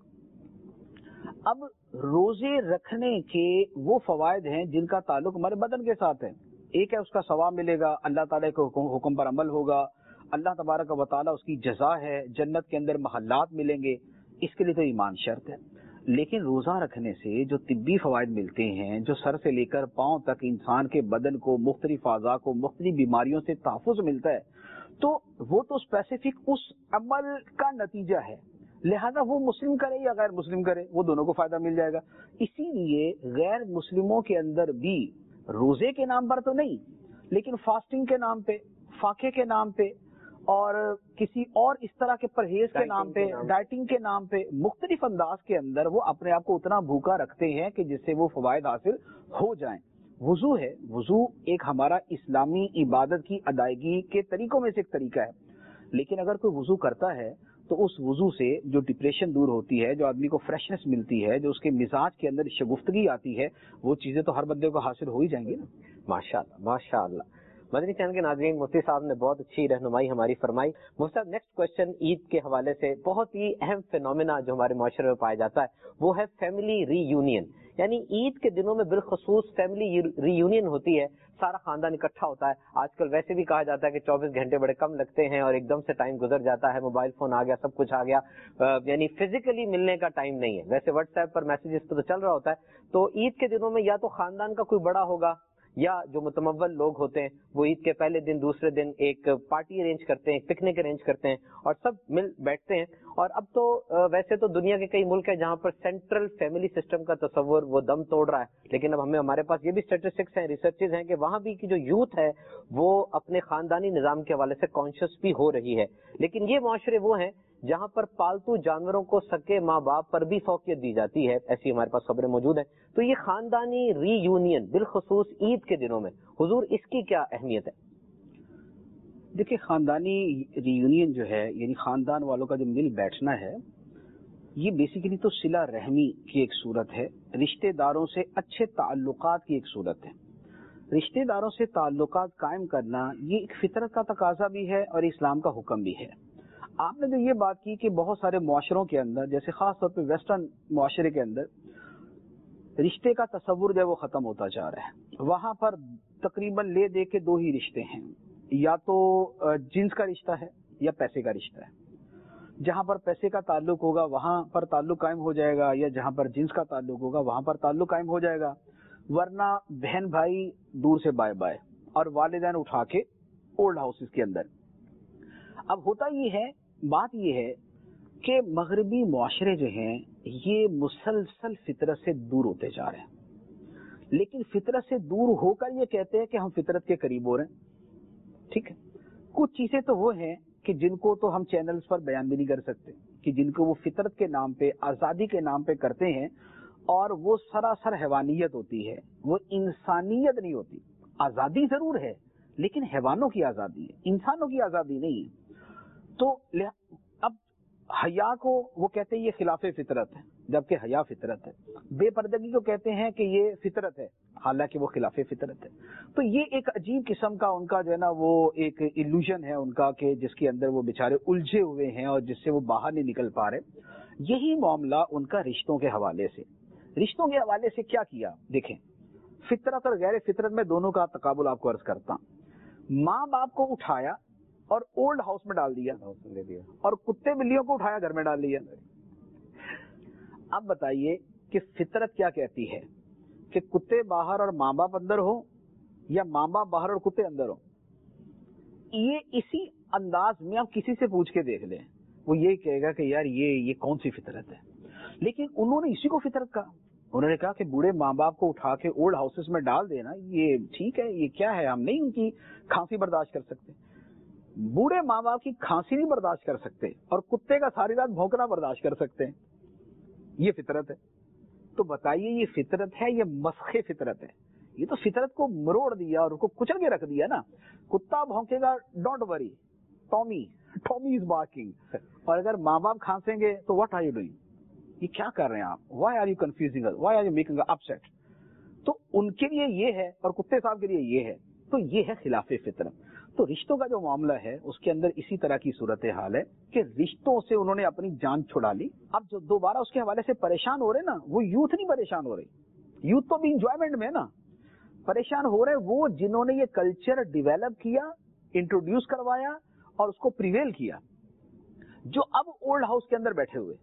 Speaker 3: اب روزے رکھنے کے وہ فوائد ہیں جن کا تعلق ہمارے بدن کے ساتھ ہے۔ ایک ہے اس کا ثواب ملے گا، اللہ تعالیٰ کے حکم پر عمل ہوگا، اللہ تبارک و تعالیٰ اس کی جزا ہے، جنت کے اندر محلات ملیں گے، اس کے لیے تو ایمان شرط ہے۔ لیکن روزہ رکھنے سے جو طبی فوائد ملتے ہیں، جو سر سے لے کر پاؤں تک انسان کے بدن کو، مختلف اعضاء کو مختلف بیماریوں سے تحفظ ملتا ہے، تو وہ تو اسپیسیفک اس عمل کا نتیجہ ہے، لہذا وہ مسلم کرے یا غیر مسلم کرے وہ دونوں کو فائدہ مل جائے گا۔ اسی لیے غیر مسلموں کے اندر بھی روزے کے نام پر تو نہیں، لیکن فاسٹنگ کے نام پہ، فاقے کے نام پہ، اور کسی اور اس طرح کے پرہیز کے نام پہ، ڈائٹنگ کے نام پہ، مختلف انداز کے اندر وہ اپنے آپ کو اتنا بھوکا رکھتے ہیں کہ جس سے وہ فوائد حاصل ہو جائیں۔ وضو ہے، وضو ایک ہمارا اسلامی عبادت کی ادائیگی کے طریقوں میں سے ایک طریقہ ہے، لیکن اگر کوئی وضو کرتا ہے تو اس وضو سے جو ڈپریشن دور ہوتی ہے، جو آدمی کو فریشنس ملتی ہے، جو اس کے مزاج کے اندر شگفتگی آتی ہے، وہ چیزیں تو ہر بندے کو حاصل ہو ہی جائیں گی نا۔
Speaker 2: ماشاءاللہ ماشاءاللہ۔ مدنی چینل کے ناظرین، مفتی صاحب نے بہت اچھی رہنمائی ہماری فرمائی۔ مفتی صاحب، نیکسٹ کوشچن عید کے حوالے سے بہت ہی اہم فینومینا جو ہمارے معاشرے میں پایا جاتا ہے وہ ہے فیملی ری یونین، یعنی عید کے دنوں میں بالخصوص فیملی ری یونین ہوتی ہے، سارا خاندان اکٹھا ہوتا ہے۔ آج کل ویسے بھی کہا جاتا ہے کہ چوبیس گھنٹے بڑے کم لگتے ہیں اور ایک دم سے ٹائم گزر جاتا ہے، موبائل فون آ گیا، سب کچھ آ گیا، یعنی فزیکلی ملنے کا ٹائم نہیں ہے۔ ویسے واٹس ایپ پر میسیجز تو چل رہا ہوتا ہے۔ تو عید کے دنوں میں یا تو خاندان کا کوئی بڑا ہوگا یا جو متمول لوگ ہوتے ہیں وہ عید کے پہلے دن دوسرے دن ایک پارٹی ارینج کرتے ہیں، پکنک ارینج کرتے ہیں اور سب مل بیٹھتے ہیں۔ اور اب تو ویسے تو دنیا کے کئی ملک ہیں جہاں پر سینٹرل فیملی سسٹم کا تصور وہ دم توڑ رہا ہے، لیکن اب ہمیں ہمارے پاس یہ بھی اسٹیٹسٹکس ہیں، ریسرچز ہیں کہ وہاں بھی کی جو یوتھ ہے وہ اپنے خاندانی نظام کے حوالے سے کانشیس بھی ہو رہی ہے۔ لیکن یہ معاشرے وہ ہیں جہاں پر پالتو جانوروں کو سکے ماں باپ پر بھی فوقیت دی جاتی ہے، ایسی ہمارے پاس خبریں موجود ہیں۔ تو یہ خاندانی ری یونین بالخصوص عید کے دنوں میں حضور اس کی کیا اہمیت ہے؟
Speaker 3: دیکھیں، خاندانی ری یونین جو ہے، یعنی خاندان والوں کا جو مل بیٹھنا ہے، یہ بیسیکلی تو صلہ رحمی کی ایک صورت ہے، رشتہ داروں سے اچھے تعلقات کی ایک صورت ہے۔ رشتہ داروں سے تعلقات قائم کرنا یہ ایک فطرت کا تقاضا بھی ہے اور اسلام کا حکم بھی ہے۔ آپ نے جو یہ بات کی کہ بہت سارے معاشروں کے اندر، جیسے خاص طور پہ ویسٹرن معاشرے کے اندر، رشتے کا تصور جو ہے وہ ختم ہوتا جا رہا ہے۔ وہاں پر تقریباً لے دے کے دو ہی رشتے ہیں، یا تو جنس کا رشتہ ہے یا پیسے کا رشتہ ہے۔ جہاں پر پیسے کا تعلق ہوگا وہاں پر تعلق قائم ہو جائے گا، یا جہاں پر جنس کا تعلق ہوگا وہاں پر تعلق قائم ہو جائے گا، ورنہ بہن بھائی دور سے بائے بائے، اور والدین اٹھا کے اولڈ ہاؤسز کے اندر۔ اب ہوتا یہ ہے، بات یہ ہے کہ مغربی معاشرے جو ہیں یہ مسلسل فطرت سے دور ہوتے جا رہے ہیں، لیکن فطرت سے دور ہو کر یہ کہتے ہیں کہ ہم فطرت کے قریب ہو رہے ہیں۔ ٹھیک ہے، کچھ چیزیں تو وہ ہیں کہ جن کو تو ہم چینلز پر بیان بھی نہیں کر سکتے، کہ جن کو وہ فطرت کے نام پہ، آزادی کے نام پہ کرتے ہیں، اور وہ سراسر حیوانیت ہوتی ہے، وہ انسانیت نہیں ہوتی۔ آزادی ضرور ہے لیکن حیوانوں کی آزادی ہے، انسانوں کی آزادی نہیں ہے۔ تو اب حیا کو وہ کہتے ہیں یہ خلاف فطرت ہے، جبکہ حیا فطرت ہے۔ بے پردگی کو کہتے ہیں کہ یہ فطرت ہے، حالانکہ وہ خلاف فطرت ہے۔ تو یہ ایک عجیب قسم کا ان کا جو ہے نا وہ ایک ایلوژن ہے ان کا، کہ جس کے اندر وہ بیچارے الجھے ہوئے ہیں اور جس سے وہ باہر نہیں نکل پا رہے۔ یہی معاملہ ان کا رشتوں کے حوالے سے، رشتوں کے حوالے سے کیا کیا؟ دیکھیں، فطرت اور غیر فطرت میں دونوں کا تقابل آپ کو عرض کرتا ہوں۔ ماں باپ کو اٹھایا اور اولڈ ہاؤس میں ڈال دیا، اور کتے بلیوں کو اٹھایا گھر میں ڈال دیا۔ اب بتائیے کہ فطرت کیا کہتی ہے، کہ کتے باہر اور ماں باپ اندر ہو، یا ماں باپ باہر اور کتے اندر ہو؟ یہ اسی انداز میں آپ کسی سے پوچھ کے دیکھ لیں، وہ یہ کہے گا کہ یار یہ یہ کون سی فطرت ہے؟ لیکن انہوں نے اسی کو فطرت کہا۔ انہوں نے کہا کہ بوڑھے ماں باپ کو اٹھا کے اولڈ ہاؤسز میں ڈال دینا یہ ٹھیک ہے، یہ کیا ہے، ہم نہیں ان کی کھانسی برداشت کر سکتے۔ بوڑھے ماں باپ کی کھانسی نہیں برداشت کر سکتے اور کتے کا ساری رات بھونکنا برداشت کر سکتے ہیں، یہ فطرت ہے۔ تو بتائیے یہ فطرت ہے، یہ مسخ فطرت ہے؟ یہ تو فطرت کو مروڑ دیا اور اس کو کچل کے رکھ دیا نا۔ کتا بھونکے گا don't worry, Tommy Tommy is barking, और अगर माँ बाप खांसेंगे तो व्हाट आर यू डूइंग, ये क्या कर रहे हैं आप, why are you confusing us, why are you making upset. तो उनके लिए ये है और कुत्ते साहब के लिए ये है, तो ये है खिलाफे फितरत। तो रिश्तों का जो मामला है उसके अंदर इसी तरह की सूरत हाल है कि रिश्तों से उन्होंने अपनी जान छुड़ा ली। अब जो दोबारा उसके हवाले से परेशान हो रहे ना, वो यूथ नहीं परेशान हो रही, यूथ तो भी इंजॉयमेंट में ना, परेशान हो रहे वो जिन्होंने ये कल्चर डिवेलप किया, इंट्रोड्यूस करवाया और उसको प्रिवेल किया, जो अब ओल्ड हाउस के अंदर बैठे हुए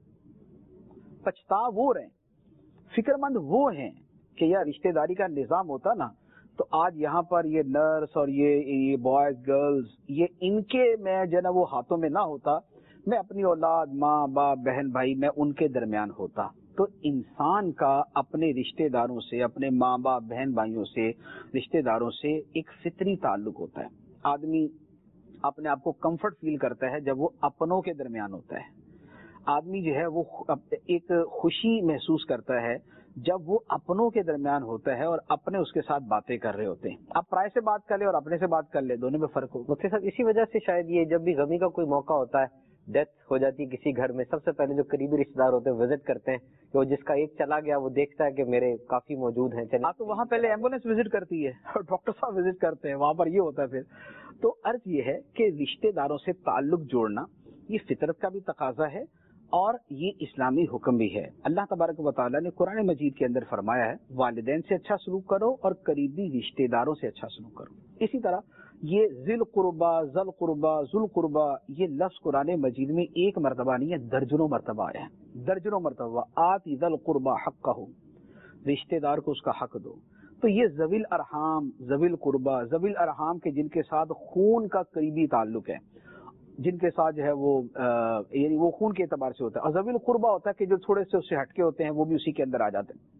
Speaker 3: पछता वो रहे, फिक्रमंद वो हैं कि यार रिश्तेदारी का निजाम होता ना तो आज यहाँ पर ये नर्स और ये ये बॉयज गर्ल्स ये इनके मैं जो ना वो हाथों में ना होता, मैं अपनी औलाद माँ बाप बहन भाई मैं उनके दरमियान होता। तो इंसान का अपने रिश्तेदारों से, अपने माँ बाप बहन भाइयों से, रिश्तेदारों से एक फितरी ताल्लुक होता है। आदमी अपने आप को कंफर्ट फील करता है जब वो अपनों के दरमियान होता है। आदमी जो है वो एक खुशी महसूस करता है जब वो अपनों के दरमियान होता है और अपने उसके साथ बातें कर रहे होते हैं। आप पराये से बात कर ले और अपने से बात कर ले, दोनों में फर्क हो।
Speaker 2: मुफ्ती साहब इसी वजह से शायद ये जब भी गमी का कोई मौका होता है, डेथ हो जाती है किसी घर में, सबसे पहले जो करीबी रिश्तेदार होते हैं विजिट करते हैं कि वो जिसका एक चला गया वो देखता है कि मेरे काफी मौजूद हैं। चलिए
Speaker 3: तो वहाँ पहले एम्बुलेंस विजिट करती है और डॉक्टर साहब विजिट करते हैं, वहां पर ये होता है फिर। तो अर्ज ये है कि रिश्तेदारों से ताल्लुक जोड़ना ये फितरत का भी तकाजा है और ये इस्लामी हुक्म भी है। अल्लाह तबारक व तआला ने कुरान मजीद के अंदर फरमाया है वालिदैन से अच्छा सलूक करो और करीबी रिश्तेदारों से अच्छा सलूक करो। इसी तरह ये जिल कुर्बा, जल कुर्बा, जुल कुर्बा, ये लफ्ज कुरान मजीद में एक मरतबा नहीं है, दर्जनों मरतबा आया है, दर्जनों मरतबा। आती जल कुर्बा हक़्क़हु, रिश्तेदार को उसका हक दो। तो ये जविल अरहाम, जविल कुर्बा, जविल अरहाम के जिनके साथ खून का करीबी ताल्लुक है, जिनके साथ जो है वो यानी वो खून के एतबार से होता है, और जविल कुर्बा होता है कि जो थोड़े से उससे हटके होते हैं वो भी उसी के अंदर आ जाते हैं।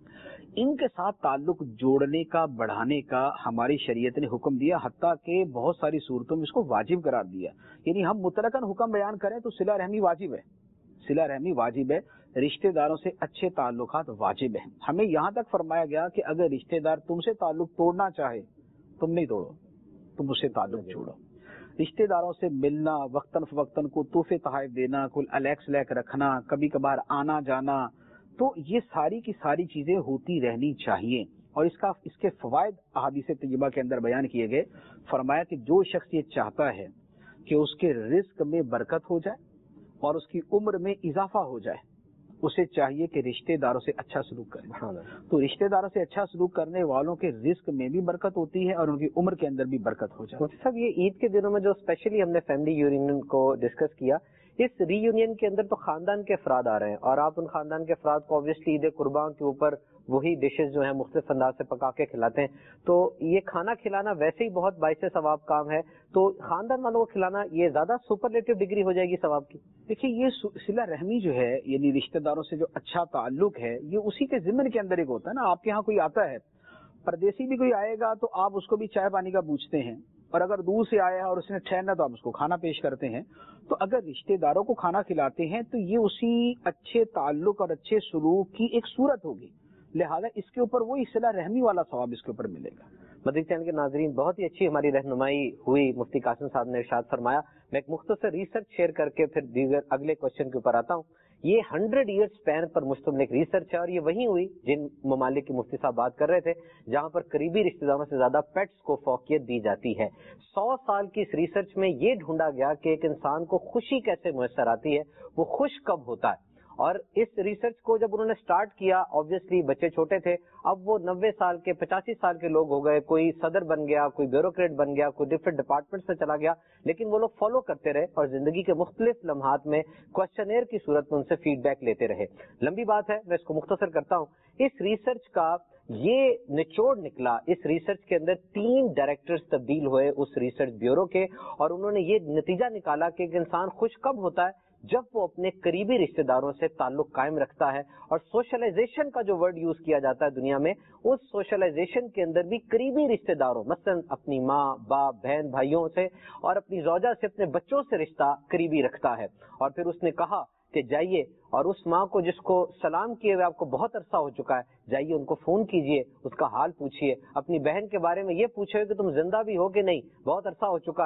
Speaker 3: इनके साथ ताल्लुक जोड़ने का, बढ़ाने का हमारी शरीयत ने हुक्म दिया, हत्ता कि बहुत सारी सूरतों में इसको वाजिब करार दिया। यानी हम मुतलकन हुक्म बयान करें तो सिला रहमी वाजिब है, सिला रहमी वाजिब है, रिश्तेदारों से अच्छे ताल्लुकात वाजिब है। हमें यहाँ तक फरमाया गया कि अगर रिश्तेदार तुमसे ताल्लुक तोड़ना चाहे तुम नहीं तोड़ो, तुम उससे ताल्लुक जोड़ो। रिश्तेदारों से मिलना, वक्तन फवक्तन को तोहफे तोहफे देना, कुल अलैक्स लैक रखना, कभी कभार आना जाना, तो ये सारी की सारी चीजें होती रहनी चाहिए। और इसका इसके फवायद अहादीस तय्यबा के अंदर बयान किए गए। फरमाया कि जो शख्स ये चाहता है कि उसके रिस्क में बरकत हो जाए और उसकी उम्र में इजाफा हो जाए, उसे चाहिए कि रिश्तेदारों से अच्छा सलूक करे। तो रिश्तेदारों से अच्छा सलूक करने वालों के रिस्क में भी बरकत होती है और उनकी उम्र के अंदर भी बरकत हो जाती है।
Speaker 2: सब ये ईद के दिनों में जो स्पेशली हमने फैमिली यूनियन को डिस्कस किया, इस रीयूनियन के अंदर तो खानदान के अफराद आ रहे हैं और आप उन खानदान के अफराद को ऑब्वियसली ईद कुर्बान के ऊपर वही डिशेस जो है मुख्तलिफ अंदाज से पका के खिलाते हैं। तो ये खाना खिलाना वैसे ही बहुत बाइसे सवाब काम है, तो खानदान वालों को खिलाना ये ज्यादा सुपरलेटिव डिग्री हो जाएगी सवाब की।
Speaker 3: देखिए ये सिला रहमी जो है, यानी रिश्तेदारों से जो अच्छा ताल्लुक है, ये उसी के जिम्मन के अंदर एक होता है ना। आपके यहाँ कोई आता है, परदेसी भी कोई आएगा तो आप उसको भी चाय पानी का पूछते हैं, और अगर दूर से आया है और उसने ठहरना तो आप उसको खाना पेश करते हैं। तो अगर रिश्तेदारों को खाना खिलाते हैं तो ये उसी अच्छे ताल्लुक और अच्छे सलूक की एक सूरत होगी, लिहाजा इसके ऊपर वही सिला रहमी वाला सवाब इसके ऊपर मिलेगा।
Speaker 2: मदनी चैनल के नाजरीन, बहुत ही अच्छी हमारी रहनुमाई हुई, मुफ्ती कासिम साहब ने इरशाद फरमाया। मैं एक मुख्तसर रिसर्च शेयर करके फिर दीगर अगले क्वेश्चन के ऊपर आता हूँ। ये हंड्रेड ईयर स्पैन पर मुश्तमिल एक रिसर्च है और ये वही हुई जिन ममालिक के मुफ्ती साहब बात कर रहे थे, जहाँ पर करीबी रिश्तेदारों से ज्यादा पेट्स को फौकियत दी जाती है। सौ साल की इस रिसर्च में ये ढूंढा गया कि एक इंसान को खुशी कैसे मुयसर आती है, वो खुश कब होता है। और इस रिसर्च को जब उन्होंने स्टार्ट किया, ऑब्वियसली बच्चे छोटे थे, अब वो नब्बे साल के, पचासी साल के लोग हो गए, कोई सदर बन गया, कोई ब्यूरोक्रेट बन गया, कोई डिफरेंट डिपार्टमेंट से चला गया, लेकिन वो लोग फॉलो करते रहे और जिंदगी के मुख्तलिफ लम्हात में क्वेश्चनेयर की सूरत में उनसे फीडबैक लेते रहे। लंबी बात है, मैं इसको मुख्तसर करता हूँ। इस रिसर्च का ये निचोड़ निकला, इस रिसर्च के अंदर तीन डायरेक्टर्स तब्दील हुए उस रिसर्च ब्यूरो के, और उन्होंने ये नतीजा निकाला कि एक इंसान खुश कब होता है, जब वो अपने करीबी रिश्तेदारों से ताल्लुक कायम रखता है। और सोशलाइजेशन का जो वर्ड यूज किया जाता है दुनिया में, उस सोशलाइजेशन के अंदर भी करीबी रिश्तेदारों, मसलन अपनी माँ बाप बहन भाइयों से और अपनी ज़ौजा से, अपने बच्चों से रिश्ता करीबी रखता है। और फिर उसने कहा कि जाइए और उस माँ को जिसको सलाम किए हुए आपको बहुत अरसा हो चुका है, जाइए उनको फोन कीजिए, उसका हाल पूछिए। अपनी बहन के बारे में ये पूछे कि तुम जिंदा भी हो कि नहीं, बहुत अरसा हो चुका है,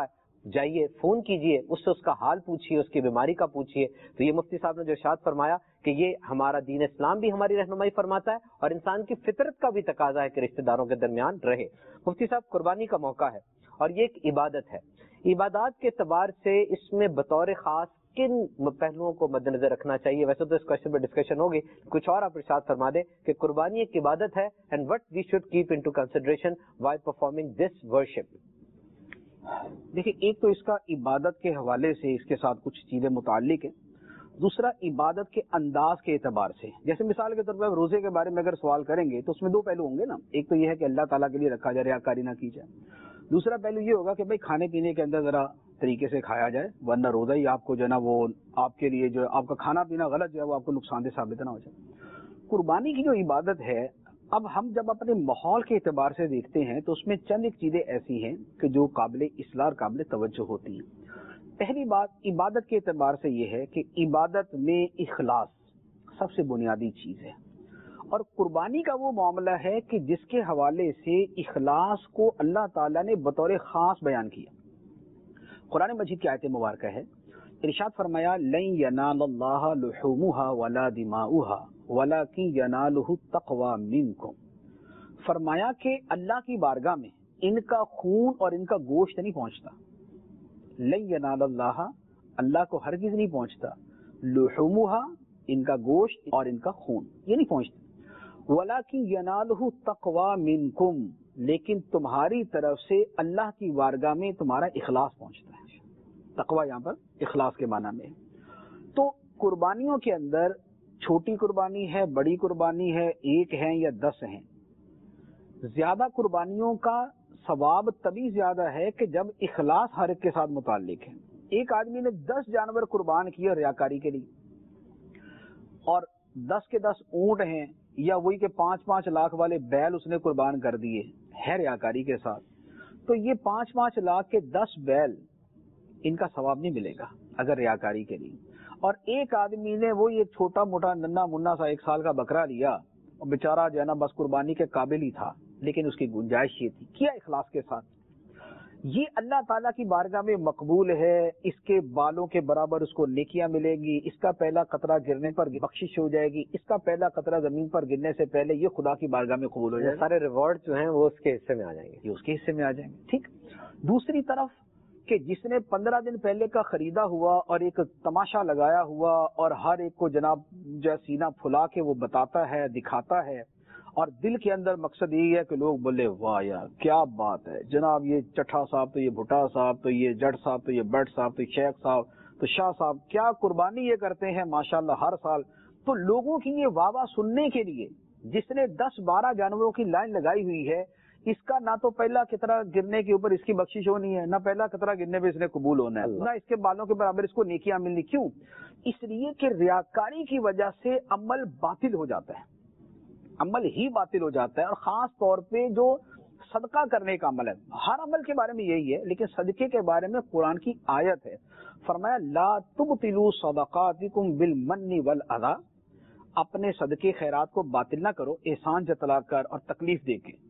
Speaker 2: جائیے فون کیجئے، اس سے اس کا حال پوچھیے، اس کی بیماری کا پوچھیے. تو یہ مفتی صاحب نے جو ارشاد فرمایا کہ یہ ہمارا دین اسلام بھی ہماری رہنمائی فرماتا ہے اور انسان کی فطرت کا بھی تقاضا ہے کہ رشتہ داروں کے درمیان رہے. مفتی صاحب قربانی کا موقع ہے اور یہ ایک عبادت ہے. عبادات کے اعتبار سے اس میں بطور خاص کن پہلوؤں کو مد نظر رکھنا چاہیے؟ ویسے تو اس کوشچن پہ ڈسکشن ہوگی، کچھ اور آپ ارشاد فرما دیں کہ قربانی ایک عبادت ہے and what we should keep into consideration while performing this worship.
Speaker 3: دیکھیے، ایک تو اس کا عبادت کے حوالے سے اس کے ساتھ کچھ چیزیں متعلق ہیں. دوسرا عبادت کے انداز کے اعتبار سے، جیسے مثال کے طور پر روزے کے بارے میں اگر سوال کریں گے تو اس میں دو پہلو ہوں گے نا. ایک تو یہ ہے کہ اللہ تعالیٰ کے لیے رکھا جائے، ریاکاری نہ کی جائے. دوسرا پہلو یہ ہوگا کہ بھائی کھانے پینے کے اندر ذرا طریقے سے کھایا جائے، ورنہ روزہ ہی آپ کو جو ہے نا وہ آپ کے لیے جو آپ کا کھانا پینا غلط جو ہے وہ آپ کو نقصان دہ ثابت نہ ہو جائے. قربانی کی جو عبادت ہے، اب ہم جب اپنے ماحول کے اعتبار سے دیکھتے ہیں تو اس میں چند ایک چیزیں ایسی ہیں کہ جو قابل اصلاح اور قابل توجہ ہوتی ہیں. پہلی بات عبادت کے اعتبار سے یہ ہے کہ عبادت میں اخلاص سب سے بنیادی چیز ہے، اور قربانی کا وہ معاملہ ہے کہ جس کے حوالے سے اخلاص کو اللہ تعالیٰ نے بطور خاص بیان کیا. قرآن مجید کی آیت مبارکہ ہے، ارشاد فرمایا لن ینال اللہ لحومها ولا دماؤها ولکن ینالہ التقوی منکم. فرمایا کہ اللہ کی بارگاہ میں ان کا خون اور ان کا گوشت نہیں پہنچتا. لن ینال اللہ، اللہ کو ہرگز نہیں پہنچتا، لحومها ان کا گوشت اور ان کا خون یہ نہیں پہنچتا. وَلَكِنْ يَنَالُهُ التَّقْوَى مِنْكُمْ، لیکن تمہاری طرف سے اللہ کی بارگاہ میں تمہارا اخلاص پہنچتا ہے. تقوی یہاں پر اخلاص کے معنی میں. تو قربانیوں کے اندر چھوٹی قربانی ہے، بڑی قربانی ہے، ایک ہیں یا دس ہیں، زیادہ قربانیوں کا ثواب تبھی زیادہ ہے کہ جب اخلاص ہر ایک کے ساتھ متعلق ہے. ایک آدمی نے دس جانور قربان کیے ریاکاری کے لیے، اور دس کے دس اونٹ ہیں یا وہی کہ پانچ پانچ لاکھ والے بیل اس نے قربان کر دیے ہے ریاکاری کے ساتھ، تو یہ پانچ پانچ لاکھ کے دس بیل ان کا ثواب نہیں ملے گا اگر ریاکاری کے لیے. اور ایک آدمی نے وہ ایک چھوٹا موٹا ننا منا سا ایک سال کا بکرا لیا اور بیچارہ جو ہے نا بس قربانی کے قابل ہی تھا، لیکن اس کی گنجائش یہ تھی، کیا اخلاص کے ساتھ. یہ اللہ تعالیٰ کی بارگاہ میں مقبول ہے. اس کے بالوں کے برابر اس کو نیکیاں ملے گی، اس کا پہلا قطرہ گرنے پر بخشش ہو جائے گی، اس کا پہلا قطرہ زمین پر گرنے سے پہلے یہ خدا کی بارگاہ میں قبول ہو جائے گا.
Speaker 2: سارے ریوارڈ جو ہیں وہ اس کے حصے میں آ جائیں گے،
Speaker 3: یہ اس کے حصے میں آ جائیں گے. ٹھیک. دوسری طرف کہ جس نے پندرہ دن پہلے کا خریدا ہوا اور ایک تماشا لگایا ہوا اور ہر ایک کو جناب جو سینہ پھلا کے وہ بتاتا ہے، دکھاتا ہے، اور دل کے اندر مقصد یہی ہے کہ لوگ بولے واہ یار کیا بات ہے جناب، یہ چٹھا صاحب تو یہ بھٹا صاحب تو یہ جٹ صاحب تو یہ بٹ صاحب تو شیخ صاحب تو شاہ صاحب کیا قربانی یہ کرتے ہیں ماشاءاللہ ہر سال. تو لوگوں کی یہ واہ واہ سننے کے لیے جس نے دس بارہ جانوروں کی لائن لگائی ہوئی ہے، اس کا نہ تو پہلا قطرہ گرنے کے اوپر اس کی بخشش ہونی ہے، نہ پہلا قطرہ گرنے پہ اس نے قبول ہونا ہے، نہ اس کے بالوں کے برابر اس کو نیکیاں ملنی. کیوں؟ اس لیے کہ ریاکاری کی وجہ سے عمل باطل ہو جاتا ہے، عمل ہی باطل ہو جاتا ہے. اور خاص طور پہ جو صدقہ کرنے کا عمل ہے، ہر عمل کے بارے میں یہی ہے، لیکن صدقے کے بارے میں قرآن کی آیت ہے، فرمایا لا تبطلوا صدقاتکم بالمن والاذی، اپنے صدقے خیرات کو باطل نہ کرو احسان جتلا کر اور تکلیف دے کے.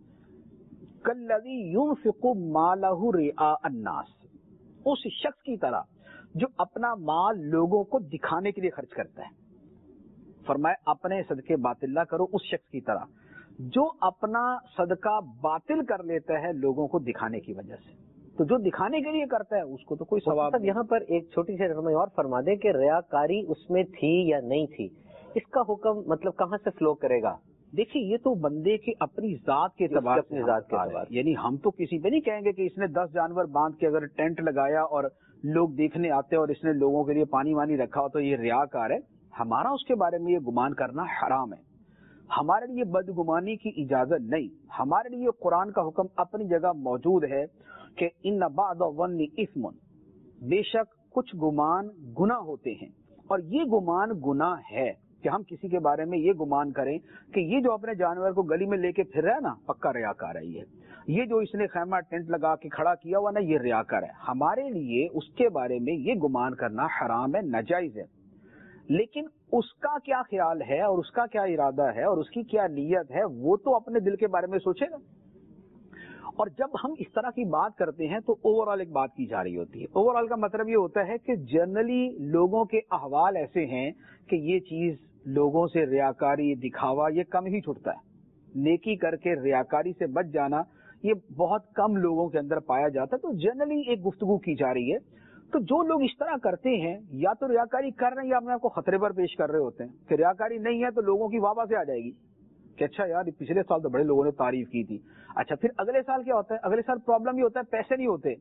Speaker 3: کالذی ينفق مالہ رئاء الناس، اس شخص کی طرح جو اپنا مال لوگوں کو دکھانے کے لیے خرچ کرتا ہے. فرمایا اپنے صدقے باطل نہ کرو اس شخص کی طرح جو اپنا صدقہ باطل کر لیتا ہے لوگوں کو دکھانے کی وجہ سے. تو جو دکھانے کے لیے کرتا ہے اس کو تو کوئی ثواب.
Speaker 2: یہاں پر ایک چھوٹی سی رہنمائی اور فرما دیں کہ ریاکاری اس میں تھی یا نہیں تھی، اس کا حکم مطلب کہاں سے فلو کرے گا؟
Speaker 3: دیکھیے یہ تو بندے کے اپنی ذات کے اعتبار سے ذات کے اعتبار، یعنی ہم تو کسی پہ نہیں کہیں گے کہ اس نے دس جانور باندھ کے اگر ٹینٹ لگایا اور لوگ دیکھنے آتے اور اس نے لوگوں کے لیے پانی وانی رکھا ہو تو یہ ریاکار ہے. ہمارا اس کے بارے میں یہ گمان کرنا حرام ہے، ہمارے لیے بدگمانی کی اجازت نہیں. ہمارے لیے قرآن کا حکم اپنی جگہ موجود ہے کہ ان بعض الظن اثم، بے شک کچھ گمان گناہ ہوتے ہیں، اور یہ گمان گناہ ہے کہ ہم کسی کے بارے میں یہ گمان کریں کہ یہ جو اپنے جانور کو گلی میں لے کے پھر رہا ہے نا پکا ریاکار ہے، یہ یہ جو اس نے خیمہ ٹینٹ لگا کے کھڑا کیا ہوا نا یہ ریاکار ہے. ہمارے لیے اس کے بارے میں یہ گمان کرنا حرام ہے، ناجائز ہے. لیکن اس کا کیا خیال ہے اور اس کا کیا ارادہ ہے اور اس کی کیا نیت ہے وہ تو اپنے دل کے بارے میں سوچے گا. اور جب ہم اس طرح کی بات کرتے ہیں تو اوور آل ایک بات کی جا رہی ہوتی ہے. اوور آل کا مطلب یہ ہوتا ہے کہ جنرلی لوگوں کے احوال ایسے ہیں کہ یہ چیز لوگوں سے ریاکاری دکھاوا یہ کم ہی چھٹتا ہے. نیکی کر کے ریاکاری سے بچ جانا یہ بہت کم لوگوں کے اندر پایا جاتا ہے. تو جنرلی ایک گفتگو کی جا رہی ہے. تو جو لوگ اس طرح کرتے ہیں یا تو ریاکاری کر رہے ہیں یا اپنے آپ کو خطرے پر پیش کر رہے ہوتے ہیں کہ ریاکاری نہیں ہے تو لوگوں کی واہ واہ سے آ جائے گی کہ اچھا یار پچھلے سال تو بڑے لوگوں نے تعریف کی تھی. اچھا پھر اگلے سال کیا ہوتا ہے؟ اگلے سال پرابلم یہ ہوتا ہے پیسے نہیں ہوتے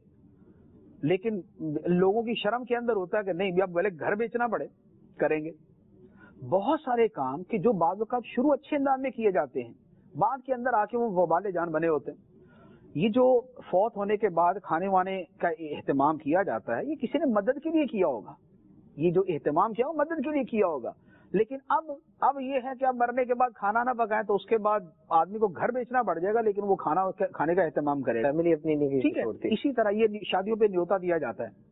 Speaker 3: لیکن لوگوں کی شرم کے اندر ہوتا ہے کہ نہیں اب بھلے گھر بیچنا پڑے کریں گے. بہت سارے کام کہ جو بعض اوقات شروع اچھے انداز میں کیے جاتے ہیں بعد کے اندر آ کے وہ وبال جان بنے ہوتے ہیں. یہ جو فوت ہونے کے بعد کھانے وانے کا اہتمام کیا جاتا ہے یہ کسی نے مدد کے لیے کیا ہوگا. یہ جو اہتمام کیا وہ مدد کے لیے کیا ہوگا. لیکن اب اب یہ ہے کہ اب مرنے کے بعد کھانا نہ پکائیں تو اس کے بعد آدمی کو گھر بیچنا پڑ جائے گا لیکن وہ کھانا کھانے کا اہتمام کرے گا.
Speaker 2: فیملی اپنی نہیں
Speaker 3: ٹھیک ہے. اسی طرح یہ شادیوں پہ نیوتا دیا جاتا ہے.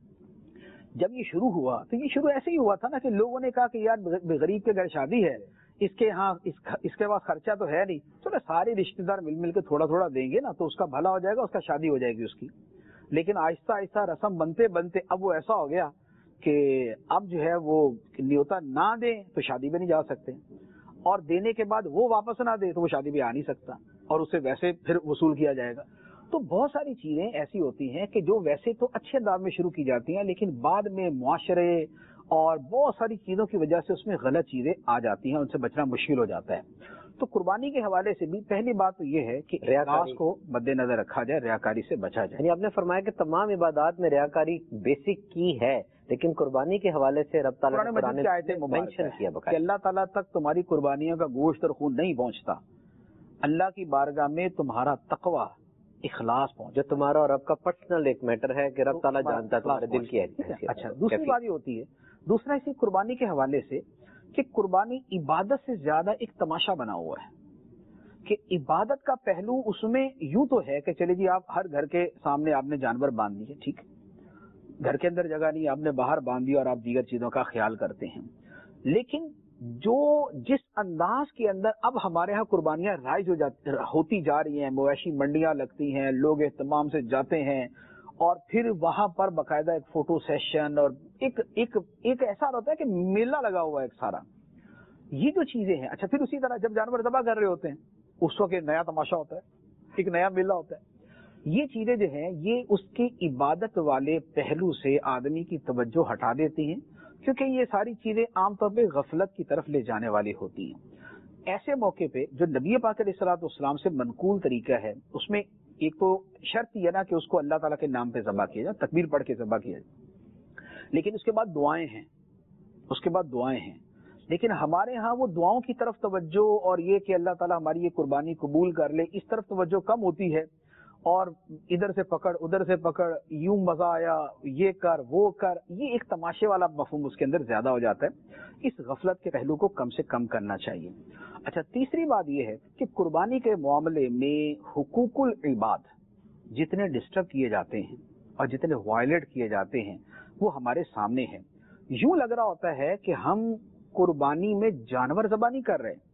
Speaker 3: جب یہ شروع ہوا تو یہ شروع ایسے ہی ہوا تھا نا کہ لوگوں نے کہا کہ یار غریب کے گھر شادی ہے اس کے ہاں اس کے پاس خرچہ تو ہے نہیں چلو سارے رشتے دار مل مل کے تھوڑا تھوڑا دیں گے نا تو اس کا بھلا ہو جائے گا اس کا شادی ہو جائے گی اس کی. لیکن آہستہ آہستہ رسم بنتے بنتے اب وہ ایسا ہو گیا کہ اب جو ہے وہ نیوتا نہ دیں تو شادی پہ نہیں جا سکتے اور دینے کے بعد وہ واپس نہ دے تو وہ شادی پہ آ نہیں سکتا اور اسے ویسے پھر وصول کیا جائے گا. تو بہت ساری چیزیں ایسی ہوتی ہیں کہ جو ویسے تو اچھے انداز میں شروع کی جاتی ہیں لیکن بعد میں معاشرے اور بہت ساری چیزوں کی وجہ سے اس میں غلط چیزیں آ جاتی ہیں ان سے بچنا مشکل ہو جاتا ہے. تو قربانی کے حوالے سے بھی پہلی بات تو یہ ہے کہ اخلاص کو مد نظر رکھا جائے ریاکاری سے بچا جائے.
Speaker 2: یعنی آپ نے فرمایا کہ تمام عبادات میں ریاکاری بیسک کی ہے لیکن قربانی کے حوالے سے رب تعالیٰ نے مینشن کیا
Speaker 3: کہ اللہ تعالیٰ تک تمہاری قربانیوں کا گوشت اور خون نہیں پہنچتا. اللہ کی بارگاہ میں تمہارا تقوی اخلاص پہنچ
Speaker 2: جو تمہارا اور رب کا پرسنل ایک میٹر ہے کہ رب تعالیٰ جانتا ہے تمہارے دل کی.
Speaker 3: اچھا دوسری بات یہ ہوتی ہے دوسرا اسی قربانی کے حوالے سے کہ قربانی عبادت سے زیادہ ایک تماشا بنا ہوا ہے کہ عبادت کا پہلو اس میں یوں تو ہے کہ چلے جی آپ ہر گھر کے سامنے آپ نے جانور باندھ دیے ٹھیک گھر کے اندر جگہ نہیں آپ نے باہر باندھ دی اور آپ دیگر چیزوں کا خیال کرتے ہیں. لیکن جو جس انداز کے اندر اب ہمارے ہاں قربانیاں رائج ہو جاتی ہوتی جا رہی ہیں مویشی منڈیاں لگتی ہیں لوگ اہتمام سے جاتے ہیں اور پھر وہاں پر باقاعدہ ایک فوٹو سیشن اور ایک ایک ایک ایسا ہوتا ہے کہ میلہ لگا ہوا ہے ایک سارا یہ جو چیزیں ہیں. اچھا پھر اسی طرح جب جانور ذبح کر رہے ہوتے ہیں اس وقت ایک نیا تماشا ہوتا ہے ایک نیا میلہ ہوتا ہے. یہ چیزیں جو ہیں یہ اس کی عبادت والے پہلو سے آدمی کی توجہ ہٹا دیتی ہیں کیونکہ یہ ساری چیزیں عام طور پہ غفلت کی طرف لے جانے والی ہوتی ہیں. ایسے موقع پہ جو نبی پاک علیہ الصلوۃ والسلام سے منقول طریقہ ہے اس میں ایک تو شرط یہ نا کہ اس کو اللہ تعالیٰ کے نام پہ ذبح کیا جائے تکبیر پڑھ کے ذبح کیا جائے لیکن اس کے بعد دعائیں ہیں اس کے بعد دعائیں ہیں لیکن ہمارے ہاں وہ دعاؤں کی طرف توجہ اور یہ کہ اللہ تعالیٰ ہماری یہ قربانی قبول کر لے اس طرف توجہ کم ہوتی ہے اور ادھر سے پکڑ ادھر سے پکڑ یوں مزہ آیا یہ کر وہ کر یہ ایک تماشے والا مفہوم اس کے اندر زیادہ ہو جاتا ہے. اس غفلت کے پہلو کو کم سے کم کرنا چاہیے. اچھا تیسری بات یہ ہے کہ قربانی کے معاملے میں حقوق العباد جتنے ڈسٹرب کیے جاتے ہیں اور جتنے وائلیٹ کیے جاتے ہیں وہ ہمارے سامنے ہیں. یوں لگ رہا ہوتا ہے کہ ہم قربانی میں جانور ذبح نہیں کر رہے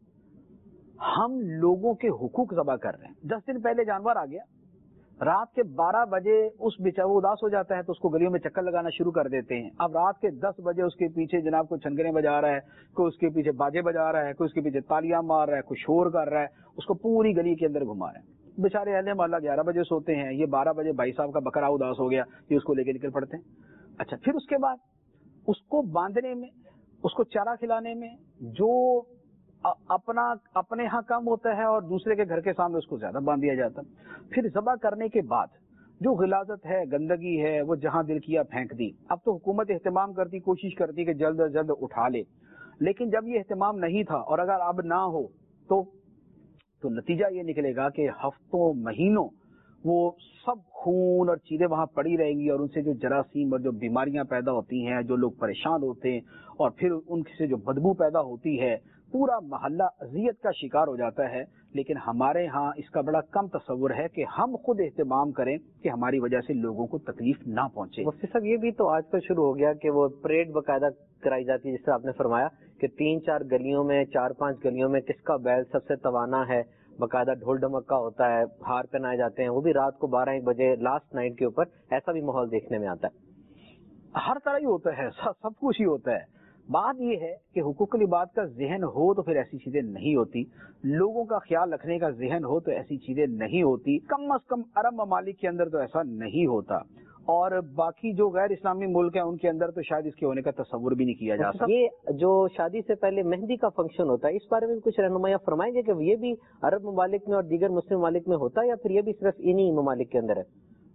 Speaker 3: ہم لوگوں کے حقوق ذبح کر رہے ہیں. دس دن پہلے جانور آ گیا رات کے بارہ بجے اس بیچارہ اداس ہو جاتا ہے تو اس کو گلیوں میں چکر لگانا شروع کر دیتے ہیں. اب رات کے دس بجے اس کے پیچھے جناب کوئی چھنگنے بجا رہا ہے کوئی اس کے پیچھے باجے بجا رہا ہے کوئی اس کے پیچھے تالیاں مار رہا ہے کوئی شور کر رہا ہے اس کو پوری گلی کے اندر گھما رہے ہیں. بیچارے اہل محلہ گیارہ بجے سوتے ہیں یہ بارہ بجے بھائی صاحب کا بکرا اداس ہو گیا یہ اس کو لے کے نکل پڑتے ہیں. اچھا پھر اس کے بعد اس کو باندھنے میں اس کو چارہ کھلانے میں جو اپنا اپنے ہاں کم ہوتا ہے اور دوسرے کے گھر کے سامنے اس کو زیادہ باندھ دیا جاتا ہے. پھر ذبح کرنے کے بعد جو غلاظت ہے گندگی ہے وہ جہاں دل کیا پھینک دی. اب تو حکومت اہتمام کرتی کوشش کرتی کہ جلد از جلد اٹھا لے لیکن جب یہ اہتمام نہیں تھا اور اگر اب نہ ہو تو تو نتیجہ یہ نکلے گا کہ ہفتوں مہینوں وہ سب خون اور چیزیں وہاں پڑی رہیں گی اور ان سے جو جراثیم اور جو بیماریاں پیدا ہوتی ہیں جو لوگ پریشان ہوتے ہیں اور پھر ان سے جو بدبو پیدا ہوتی ہے پورا محلہ اذیت کا شکار ہو جاتا ہے. لیکن ہمارے ہاں اس کا بڑا کم تصور ہے کہ ہم خود اہتمام کریں کہ ہماری وجہ سے لوگوں کو تکلیف نہ پہنچے.
Speaker 2: مفتی صاحب یہ بھی تو آج کل شروع ہو گیا کہ وہ پریڈ باقاعدہ کرائی جاتی ہے جس سے آپ نے فرمایا کہ تین چار گلیوں میں چار پانچ گلیوں میں کس کا بیل سب سے توانا ہے باقاعدہ ڈھول ڈھمکا ہوتا ہے, ہار پہنائے جاتے ہیں, وہ بھی رات کو بارہ ایک بجے لاسٹ نائٹ کے اوپر, ایسا بھی ماحول دیکھنے میں آتا ہے.
Speaker 3: ہر طرح ہی ہوتا ہے, سب کچھ ہی ہوتا ہے. بات یہ ہے کہ حقوق العباد کا ذہن ہو تو پھر ایسی چیزیں نہیں ہوتی, لوگوں کا خیال رکھنے کا ذہن ہو تو ایسی چیزیں نہیں ہوتی. کم از کم عرب ممالک کے اندر تو ایسا نہیں ہوتا, اور باقی جو غیر اسلامی ملک ہیں ان کے اندر تو شاید اس کے ہونے کا تصور بھی نہیں کیا جا سکتا.
Speaker 2: یہ جو شادی سے پہلے مہندی کا فنکشن ہوتا ہے, اس بارے میں کچھ رہنمائی فرمائیں گے کہ یہ بھی عرب ممالک میں اور دیگر مسلم ممالک میں ہوتا ہے, یا پھر یہ بھی صرف انہی ممالک کے اندر ہے؟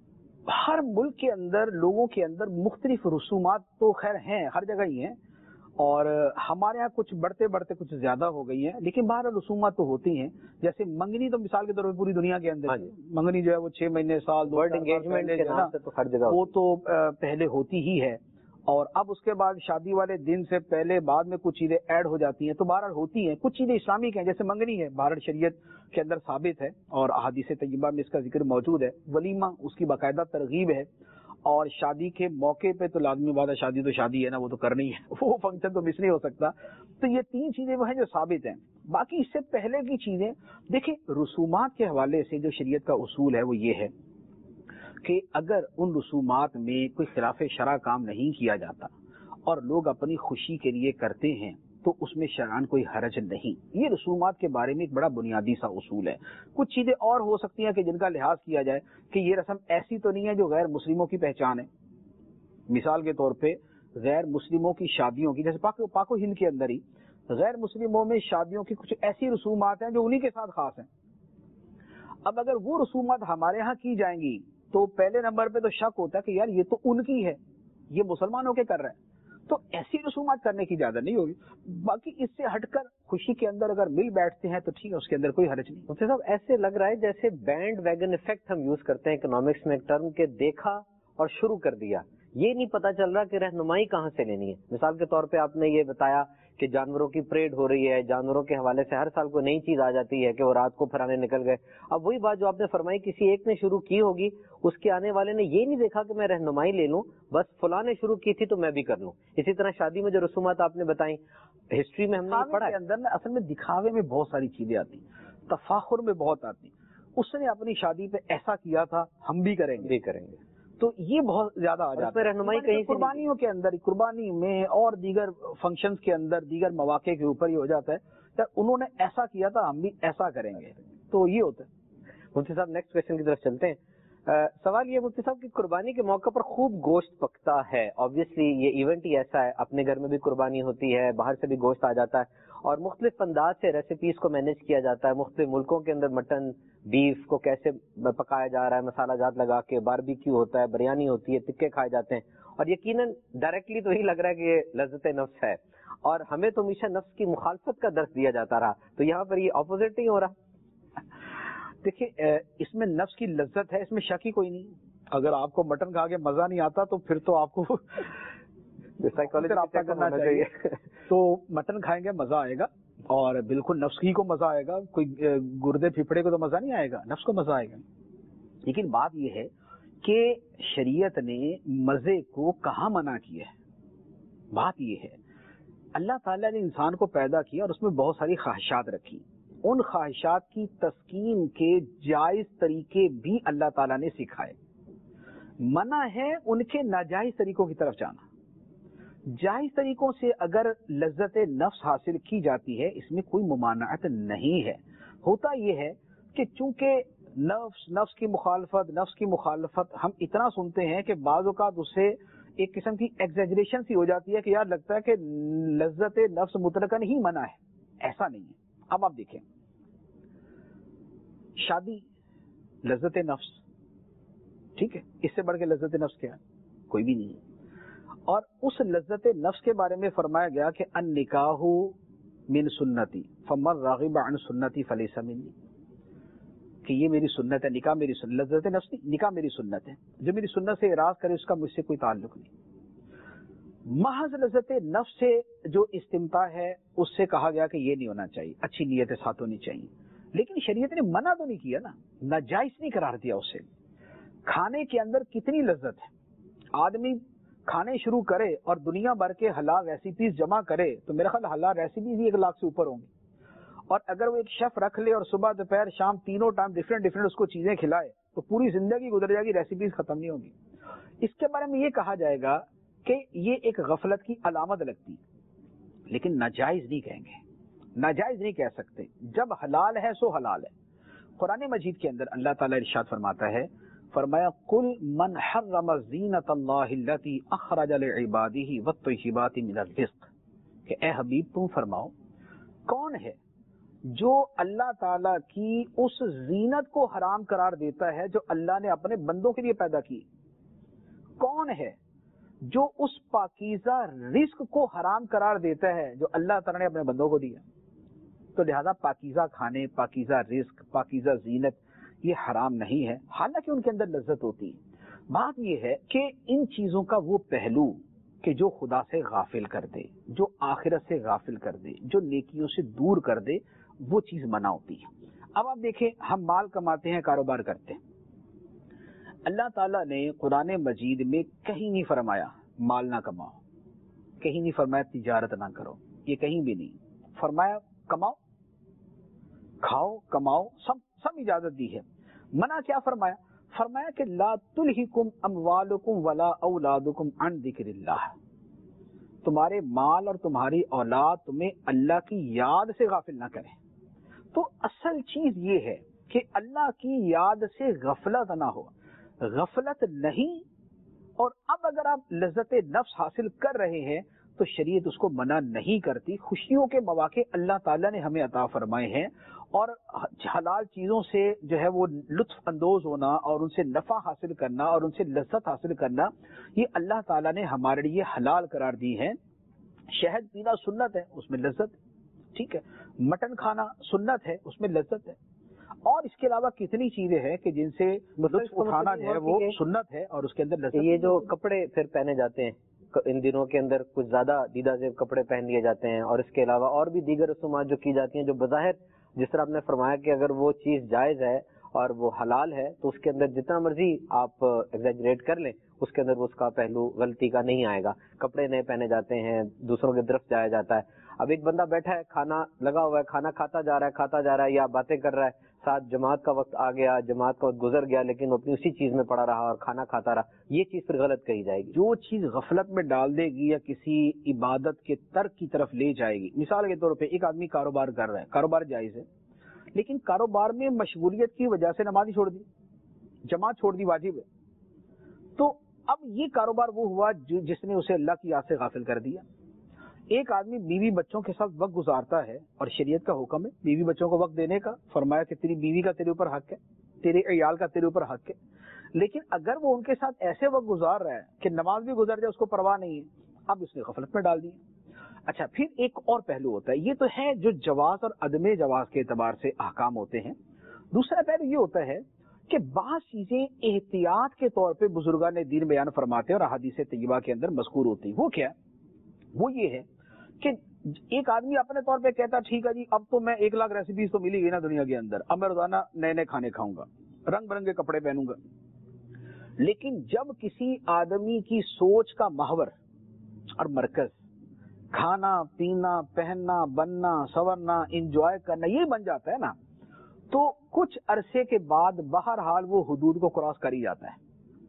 Speaker 3: ہر ملک کے اندر لوگوں کے اندر مختلف رسومات تو خیر ہیں, ہر جگہ ہی ہیں, اور ہمارے یہاں کچھ بڑھتے بڑھتے کچھ زیادہ ہو گئی ہیں, لیکن باہر رسومات تو ہوتی ہیں. جیسے منگنی تو مثال کے طور پر پوری دنیا کے اندر منگنی جو ہے وہ چھ مہینے سال دو
Speaker 2: ہر جگہ
Speaker 3: وہ تو پہلے ہوتی ہی ہے, اور اب اس کے بعد شادی والے دن سے پہلے بعد میں کچھ چیزیں ایڈ ہو جاتی ہیں, تو بہرحال ہوتی ہیں. کچھ چیزیں اسلامک ہیں, جیسے منگنی ہے بھارت شریعت کے اندر ثابت ہے, اور احادیث طیبہ میں اس کا ذکر موجود ہے. ولیمہ اس کی باقاعدہ ترغیب ہے, اور شادی کے موقع پہ تو لازمی بات ہے, شادی تو شادی ہے نا, وہ تو کرنی ہے, وہ فنکشن تو مس نہیں ہو سکتا. تو یہ تین چیزیں وہ ہیں جو ثابت ہیں. باقی اس سے پہلے کی چیزیں دیکھیں, رسومات کے حوالے سے جو شریعت کا اصول ہے وہ یہ ہے کہ اگر ان رسومات میں کوئی خلاف شرع کام نہیں کیا جاتا اور لوگ اپنی خوشی کے لیے کرتے ہیں تو اس میں شرعاً کوئی حرج نہیں. یہ رسومات کے بارے میں ایک بڑا بنیادی سا اصول ہے. کچھ چیزیں اور ہو سکتی ہیں کہ جن کا لحاظ کیا جائے کہ یہ رسم ایسی تو نہیں ہے جو غیر مسلموں کی پہچان ہے. مثال کے طور پہ غیر مسلموں کی شادیوں کی, جیسے پاک پاک و ہند کے اندر ہی غیر مسلموں میں شادیوں کی کچھ ایسی رسومات ہیں جو انہی کے ساتھ خاص ہیں. اب اگر وہ رسومات ہمارے ہاں کی جائیں گی تو پہلے نمبر پہ تو شک ہوتا ہے کہ یار یہ تو ان کی ہے, یہ مسلمانوں کے کر رہے ہیں, تو ایسی رسومات کرنے کی اجازت نہیں ہوگی. باقی اس سے ہٹ کر خوشی کے اندر اگر مل بیٹھتے ہیں تو ٹھیک ہے, اس کے اندر کوئی حرج نہیں.
Speaker 2: مفتی صاحب ایسے لگ رہا ہے جیسے بینڈ ویگن افیکٹ ہم یوز کرتے ہیں اکنامکس میں ایک ٹرم کے, دیکھا اور شروع کر دیا, یہ نہیں پتا چل رہا کہ رہنمائی کہاں سے لینی ہے. مثال کے طور پہ آپ نے یہ بتایا کہ جانوروں کی پریڈ ہو رہی ہے, جانوروں کے حوالے سے ہر سال کوئی نئی چیز آ جاتی ہے کہ وہ رات کو پھرانے نکل گئے. اب وہی بات جو آپ نے فرمائی کسی ایک نے شروع کی ہوگی, اس کے آنے والے نے یہ نہیں دیکھا کہ میں رہنمائی لے لوں, بس فلاں نے شروع کی تھی تو میں بھی کر لوں. اسی طرح شادی میں جو رسومات آپ نے بتائیں, ہسٹری میں ہم نے پڑھا ہے
Speaker 3: اندر اصل میں دکھاوے میں بہت ساری چیزیں آتی, تفاخر میں بہت آتی. اس نے اپنی شادی پہ ایسا کیا تھا, ہم بھی کریں گے,
Speaker 2: بھی کریں گے,
Speaker 3: تو یہ بہت زیادہ آ جاتا ہے.
Speaker 2: رہنمائی کہیں
Speaker 3: قربانیوں کے اندر, قربانی میں اور دیگر فنکشنز کے اندر, دیگر مواقع کے اوپر یہ ہو جاتا ہے انہوں نے ایسا کیا تھا ہم بھی ایسا کریں گے, تو یہ ہوتا ہے.
Speaker 2: مفتی صاحب نیکسٹ کویشچن کی طرف چلتے ہیں. سوال یہ مفتی صاحب کہ قربانی کے موقع پر خوب گوشت پکتا ہے, آبویسلی یہ ایونٹ ہی ایسا ہے, اپنے گھر میں بھی قربانی ہوتی ہے, باہر سے بھی گوشت آ جاتا ہے, اور مختلف انداز سے ریسیپیز کو مینیج کیا جاتا ہے. مختلف ملکوں کے اندر مٹن بیف کو کیسے پکایا جا رہا ہے, مسالہ جات لگا کے, باربیکیو ہوتا ہے, بریانی ہوتی ہے, ٹکے کھائے جاتے ہیں, اور یقیناً ڈائریکٹلی تو یہی لگ رہا ہے کہ یہ لذت نفس ہے, اور ہمیں تو ہمیشہ نفس کی مخالفت کا درس دیا جاتا رہا, تو یہاں پر یہ اپوزٹ نہیں ہو رہا.
Speaker 3: دیکھیے اس میں نفس کی لذت ہے, اس میں شک ہی کوئی نہیں. اگر آپ کو مٹن کھا کے مزہ نہیں آتا تو پھر تو آپ کو سائیکالوجی رابطہ کرنا چاہیے. تو مٹن کھائیں گے مزہ آئے گا, اور بالکل نفس ہی کو مزہ آئے گا, کوئی گردے پھپڑے کو تو مزہ نہیں آئے گا, نفس کو مزہ آئے گا. لیکن بات یہ ہے کہ شریعت نے مزے کو کہاں منع کیا ہے. بات یہ ہے اللہ تعالیٰ نے انسان کو پیدا کیا اور اس میں بہت ساری خواہشات رکھی. ان خواہشات کی تسکین کے جائز طریقے بھی اللہ تعالیٰ نے سکھائے. منع ہے ان کے ناجائز طریقوں کی طرف جانا. جائز طریقوں سے اگر لذت نفس حاصل کی جاتی ہے اس میں کوئی ممانعت نہیں ہے. ہوتا یہ ہے کہ چونکہ نفس نفس کی مخالفت نفس کی مخالفت ہم اتنا سنتے ہیں کہ بعض اوقات اس سے ایک قسم کی ایگزیجریشن سی ہو جاتی ہے کہ یار لگتا ہے کہ لذت نفس مطلقاً ہی منع ہے. ایسا نہیں ہے. اب آپ دیکھیں, شادی لذت نفس, ٹھیک ہے, اس سے بڑھ کے لذت نفس کیا ہے؟ کوئی بھی نہیں ہے. اور اس لذت نفس کے بارے میں فرمایا گیا کہ ان نکاح من سنتی فمن راغب عن سنتی فلیس منی, کہ یہ میری سنت ہے, نکاح میری سنت, لذت نفس نکاح میری سنت ہے, جو میری سنت سے اعراض کرے اس کا مجھ سے کوئی تعلق نہیں. محض لذت نفس سے جو استمتاع ہے اس سے کہا گیا کہ یہ نہیں ہونا چاہیے, اچھی نیتیں ساتھ ہونی چاہیے. لیکن شریعت نے منع تو نہیں کیا نا, ناجائز نہیں قرار دیا اسے. کھانے کے اندر کتنی لذت ہے, آدمی کھانے شروع کرے اور دنیا بھر کے حلال ریسیپیز جمع کرے تو میرا خیال حلال ریسیپیز ہی ایک لاکھ سے اوپر ہوں گی, اور اگر وہ ایک شیف رکھ لے اور صبح دوپہر شام تینوں ٹائم ڈفرینٹ ڈفرینٹ اس کو چیزیں کھلائے تو پوری زندگی گزر جائے گی، ریسیپیز ختم نہیں ہوگی. اس کے بارے میں یہ کہا جائے گا کہ یہ ایک غفلت کی علامت لگتی، لیکن ناجائز نہیں کہیں گے، ناجائز نہیں کہہ سکتے. جب حلال ہے سو حلال ہے. قرآن مجید کے اندر اللہ تعالیٰ ارشاد فرماتا ہے، فرمایا قل من حرم زینت اللہ التی اخرج لعبادہ والطیبات من الرزق، کہ اے حبیب تم فرماؤ کون ہے جو اللہ تعالیٰ کی اس زینت کو حرام قرار دیتا ہے جو اللہ نے اپنے بندوں کے لیے پیدا کی. کون ہے جو اس پاکیزہ رزق کو حرام قرار دیتا ہے جو اللہ تعالیٰ نے اپنے بندوں کو دیا. تو لہذا پاکیزہ کھانے، پاکیزہ رزق، پاکیزہ زینت یہ حرام نہیں ہے، حالانکہ ان کے اندر لذت ہوتی ہے. بات یہ ہے کہ ان چیزوں کا وہ پہلو کہ جو خدا سے غافل کر دے، جو آخرت سے غافل کر دے، جو نیکیوں سے دور کر دے، وہ چیز منع ہوتی ہے. اب آپ دیکھیں، ہم مال کماتے ہیں، کاروبار کرتے ہیں. اللہ تعالیٰ نے قرآن مجید میں کہیں نہیں فرمایا مال نہ کماؤ، کہیں نہیں فرمایا تجارت نہ کرو، یہ کہیں بھی نہیں. فرمایا کماؤ، کھاؤ، کماؤ، سب سب اجازت دی ہے. منع کیا فرمایا؟ فرمایا کہ لا تلہکم اموالکم ولا اولادکم عن ذکر اللہ، تمہارے مال اور تمہاری اولاد تمہیں اللہ کی یاد سے غافل نہ کریں. تو اصل چیز یہ ہے کہ اللہ کی یاد سے غفلت نہ ہو. غفلت نہیں، اور اب اگر آپ لذت نفس حاصل کر رہے ہیں تو شریعت اس کو منع نہیں کرتی. خوشیوں کے مواقع اللہ تعالیٰ نے ہمیں عطا فرمائے ہیں، اور حلال چیزوں سے جو ہے وہ لطف اندوز ہونا اور ان سے نفع حاصل کرنا اور ان سے لذت حاصل کرنا، یہ اللہ تعالیٰ نے ہمارے لیے حلال قرار دی ہے. شہد پینا سنت ہے، اس میں لذت، ٹھیک ہے. مٹن کھانا سنت ہے، اس میں لذت ہے. اور اس کے علاوہ کتنی چیزیں ہیں کہ جن سے لطف اٹھانا جو ہے وہ سنت ہے اور اس کے اندر لذت.
Speaker 2: یہ جو کپڑے پھر پہنے جاتے ہیں ان دنوں کے اندر، کچھ زیادہ دیدہ زیب کپڑے پہن لیے جاتے ہیں، اور اس کے علاوہ اور بھی دیگر رسومات جو کی جاتی ہیں جو بظاہر، جس طرح آپ نے فرمایا کہ اگر وہ چیز جائز ہے اور وہ حلال ہے تو اس کے اندر جتنا مرضی آپ ایگزیجریٹ کر لیں، اس کے اندر اس کا پہلو غلطی کا نہیں آئے گا. کپڑے نئے پہنے جاتے ہیں، دوسروں کی طرف جایا جاتا ہے. اب ایک بندہ بیٹھا ہے، کھانا لگا ہوا ہے، کھانا کھاتا جا رہا ہے کھاتا جا رہا ہے یا باتیں کر رہا ہے، ساتھ جماعت کا وقت آ گیا، جماعت کا وقت گزر گیا، لیکن وہ اپنی اسی چیز میں پڑا رہا اور کھانا کھاتا رہا، یہ چیز پھر غلط کہی جائے گی.
Speaker 3: جو چیز غفلت میں ڈال دے گی یا کسی عبادت کے ترک کی طرف لے جائے گی، مثال کے طور پہ ایک آدمی کاروبار کر رہا ہے، کاروبار جائز ہے، لیکن کاروبار میں مشغولیت کی وجہ سے نماز ہی چھوڑ دی، جماعت چھوڑ دی، واجب ہے. تو اب یہ کاروبار وہ ہوا جس نے اسے اللہ کی یاد سے غافل کر دیا. ایک آدمی بیوی بچوں کے ساتھ وقت گزارتا ہے اور شریعت کا حکم ہے بیوی بچوں کو وقت دینے کا. فرمایا کہ تیری بیوی کا تیرے اوپر حق ہے، تیرے عیال کا تیرے اوپر حق ہے. لیکن اگر وہ ان کے ساتھ ایسے وقت گزار رہا ہے کہ نماز بھی گزر جائے اس کو پرواہ نہیں ہے، اب اس نے غفلت میں ڈال دی. اچھا، پھر ایک اور پہلو ہوتا ہے، یہ تو ہے جو جواز اور عدم جواز کے اعتبار سے احکام ہوتے ہیں. دوسرا پہلو یہ ہوتا ہے کہ بعض چیزیں احتیاط کے طور پہ بزرگان دین بیان فرماتے ہیں اور احادیث طیبہ کے اندر مذکور ہوتی ہیں. وہ کیا؟ وہ یہ ہے کہ ایک آدمی اپنے طور پہ کہتا ٹھیک ہے جی اب تو میں ایک لاکھ ریسیپیز تو ملی گئی نا دنیا کے اندر، اب میں روزانہ نئے نئے کھانے کھاؤں گا، رنگ برنگے کپڑے پہنوں گا. لیکن جب کسی آدمی کی سوچ کا محور اور مرکز کھانا پینا پہننا بننا سورنا انجوائے کرنا یہ بن جاتا ہے نا، تو کچھ عرصے کے بعد بہرحال وہ حدود کو کراس کر ہی جاتا ہے.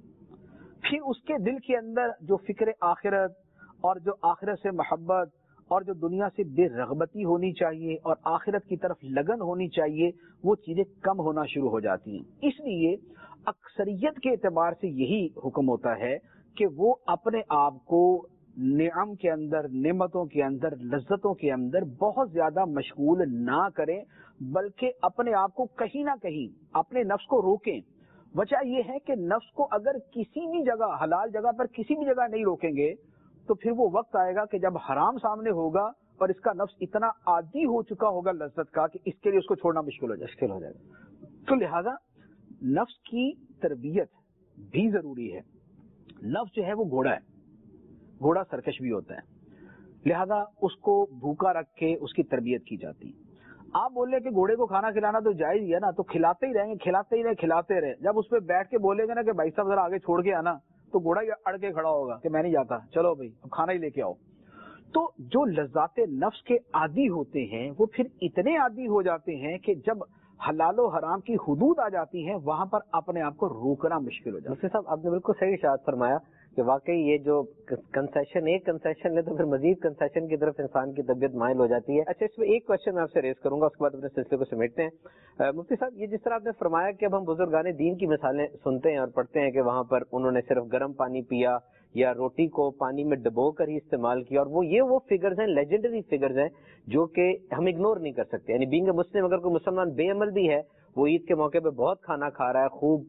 Speaker 3: پھر اس کے دل کے اندر جو فکر آخرت اور جو آخرت سے محبت اور جو دنیا سے بے رغبتی ہونی چاہیے اور آخرت کی طرف لگن ہونی چاہیے، وہ چیزیں کم ہونا شروع ہو جاتی ہیں. اس لیے اکثریت کے اعتبار سے یہی حکم ہوتا ہے کہ وہ اپنے آپ کو نعم کے اندر، نعمتوں کے اندر، لذتوں کے اندر بہت زیادہ مشغول نہ کریں، بلکہ اپنے آپ کو کہیں نہ کہیں اپنے نفس کو روکیں. وجہ یہ ہے کہ نفس کو اگر کسی بھی جگہ، حلال جگہ پر کسی بھی جگہ نہیں روکیں گے تو پھر وہ وقت آئے گا کہ جب حرام سامنے ہوگا اور اس کا نفس اتنا عادی ہو چکا ہوگا لذت کا کہ اس کے لیے اس کو چھوڑنا مشکل ہو جائے مشکل ہو جائے گا. تو لہذا نفس کی تربیت بھی ضروری ہے. نفس جو ہے وہ گھوڑا ہے، گھوڑا سرکش بھی ہوتا ہے، لہذا اس کو بھوکا رکھ کے اس کی تربیت کی جاتی. آپ بول رہے کہ گھوڑے کو کھانا کھلانا تو جائز ہی ہے نا، تو کھلاتے ہی رہیں گے، کھلاتے ہی رہے کھلاتے رہے. جب اس پہ بیٹھ کے بولے گا نا کہ بھائی صاحب ذرا آگے چھوڑ کے آنا، تو گھوڑا اڑ کے کھڑا ہوگا کہ میں نہیں جاتا، چلو بھائی اب کھانا ہی لے کے آؤ. تو جو لذات نفس کے عادی ہوتے ہیں وہ پھر اتنے عادی ہو جاتے ہیں کہ جب حلال و حرام کی حدود آ جاتی ہیں وہاں پر اپنے آپ کو روکنا مشکل ہو جاتا ہے.
Speaker 2: مفتی صاحب آپ نے بالکل صحیح ارشاد فرمایا کہ واقعی یہ جو کنسیشن ایک کنسیشن لے تو پھر مزید کنسیشن کی طرف انسان کی طبیعت مائل ہو جاتی ہے. اچھا اس میں ایک کوشچن میں آپ سے ریز کروں گا, اس کے بعد اپنے سلسلے کو سمیٹتے ہیں. مفتی صاحب یہ جس طرح آپ نے فرمایا کہ اب ہم بزرگان دین کی مثالیں سنتے ہیں اور پڑھتے ہیں کہ وہاں پر انہوں نے صرف گرم پانی پیا یا روٹی کو پانی میں ڈبو کر ہی استعمال کیا, اور وہ یہ وہ فگرز ہیں, لیجنڈری فگرز ہیں جو کہ ہم اگنور نہیں کر سکتے. یعنی بینگ اے مسلم اگر کوئی مسلمان بے عمل بھی ہے, وہ عید کے موقع پہ بہت کھانا کھا رہا ہے, خوب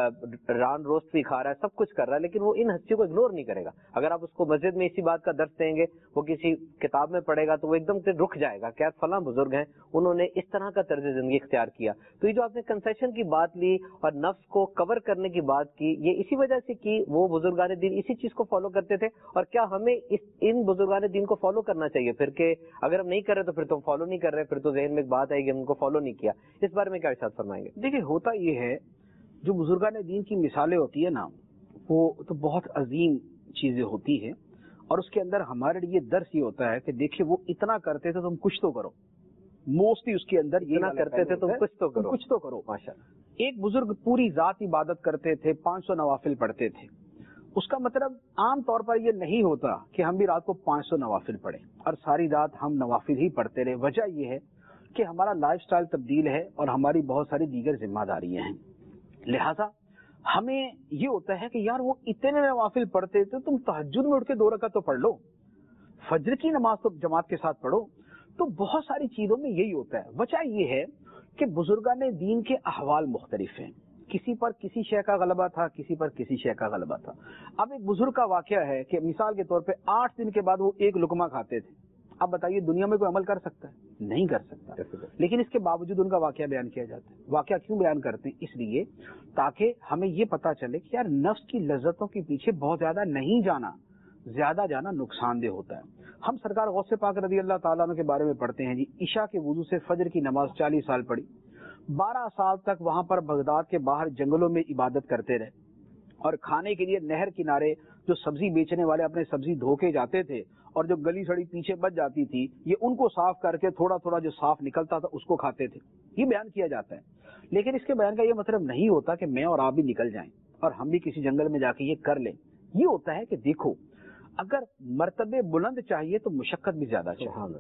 Speaker 2: ران روسٹ بھی کھا رہا ہے, سب کچھ کر رہا ہے, لیکن وہ ان ہستیوں کو اگنور نہیں کرے گا. اگر آپ اس کو مسجد میں اسی بات کا درس دیں گے, وہ کسی کتاب میں پڑھے گا, تو وہ ایک دم سے رک جائے گا کہ یار فلاں بزرگ ہیں, انہوں نے اس طرح کا طرز زندگی اختیار کیا. تو یہ جو آپ نے کنسیشن کی بات لی اور نفس کو کور کرنے کی بات کی, یہ اسی وجہ سے کی وہ بزرگان دین اسی چیز کو فالو کرتے تھے. اور کیا ہمیں اس ان بزرگان دین کو فالو کرنا چاہیے پھر, کہ اگر ہم نہیں کر رہے تو پھر تو ہم فالو نہیں کر رہے, پھر تو ذہن میں ایک بات آئے گی ہم ان کو فالو نہیں کیا. اس بارے میں کیا ارشاد فرمائیں گے؟
Speaker 3: دیکھیے ہوتا یہ ہے, جو بزرگان دین کی مثالیں ہوتی ہے نا, وہ تو بہت عظیم چیزیں ہوتی ہیں, اور اس کے اندر ہمارے لیے درس یہ ہوتا ہے کہ دیکھیے وہ اتنا کرتے تھے تم کچھ تو کرو. موسٹلی اس کے اندر یہ
Speaker 2: کرتے تھے تم کچھ تو کرو,
Speaker 3: کچھ تو کرو. ماشاءاللہ ایک بزرگ پوری رات عبادت کرتے تھے, پانچ سو نوافل پڑھتے تھے. اس کا مطلب عام طور پر یہ نہیں ہوتا کہ ہم بھی رات کو پانچ سو نوافل پڑھیں اور ساری رات ہم نوافل ہی پڑھتے رہے. وجہ یہ ہے کہ ہمارا لائف سٹائل تبدیل ہے اور ہماری بہت ساری دیگر ذمہ داریاں ہیں. لہذا ہمیں یہ ہوتا ہے کہ یار وہ اتنے نوافل پڑھتے تھے, تم تہجد میں اٹھ کے دو رکعت تو پڑھ لو, فجر کی نماز تو جماعت کے ساتھ پڑھو. تو بہت ساری چیزوں میں یہی ہوتا ہے. وجہ یہ ہے کہ بزرگان دین کے احوال مختلف ہیں, کسی پر کسی شے کا غلبہ تھا, کسی پر کسی شے کا غلبہ تھا. اب ایک بزرگ کا واقعہ ہے کہ مثال کے طور پہ آٹھ دن کے بعد وہ ایک لقمہ کھاتے تھے. اب بتائیے دنیا میں کوئی عمل کر سکتا ہے؟ نہیں کر سکتا, لیکن اس کے باوجود ان کا واقعہ بیان کیا جاتا ہے. واقعہ کیوں بیان کرتے ہیں؟ اس لیے تاکہ ہمیں یہ پتا چلے کہ یار نفس کی لذتوں کے پیچھے بہت زیادہ نہیں جانا, زیادہ جانا نقصان دہ ہوتا ہے. ہم سرکار غوث پاک رضی اللہ تعالیٰ عنہ کے بارے میں پڑھتے ہیں جی, عشاء کے وضو سے فجر کی نماز چالیس سال پڑھی, بارہ سال تک وہاں پر بغداد کے باہر جنگلوں میں عبادت کرتے رہے, اور کھانے کے لیے نہر کنارے جو سبزی بیچنے والے اپنے سبزی دھو کے جاتے تھے, اور جو گلی سڑی پیچھے بچ جاتی تھی یہ ان کو صاف کر کے تھوڑا تھوڑا جو صاف نکلتا تھا اس کو کھاتے تھے. یہ بیان کیا جاتا ہے. لیکن اس کے بیان کا یہ مطلب نہیں ہوتا کہ میں اور آپ بھی نکل جائیں اور ہم بھی کسی جنگل میں جا کے یہ کر لیں. یہ ہوتا ہے کہ دیکھو اگر مرتبے بلند چاہیے تو مشقت بھی زیادہ چاہیے,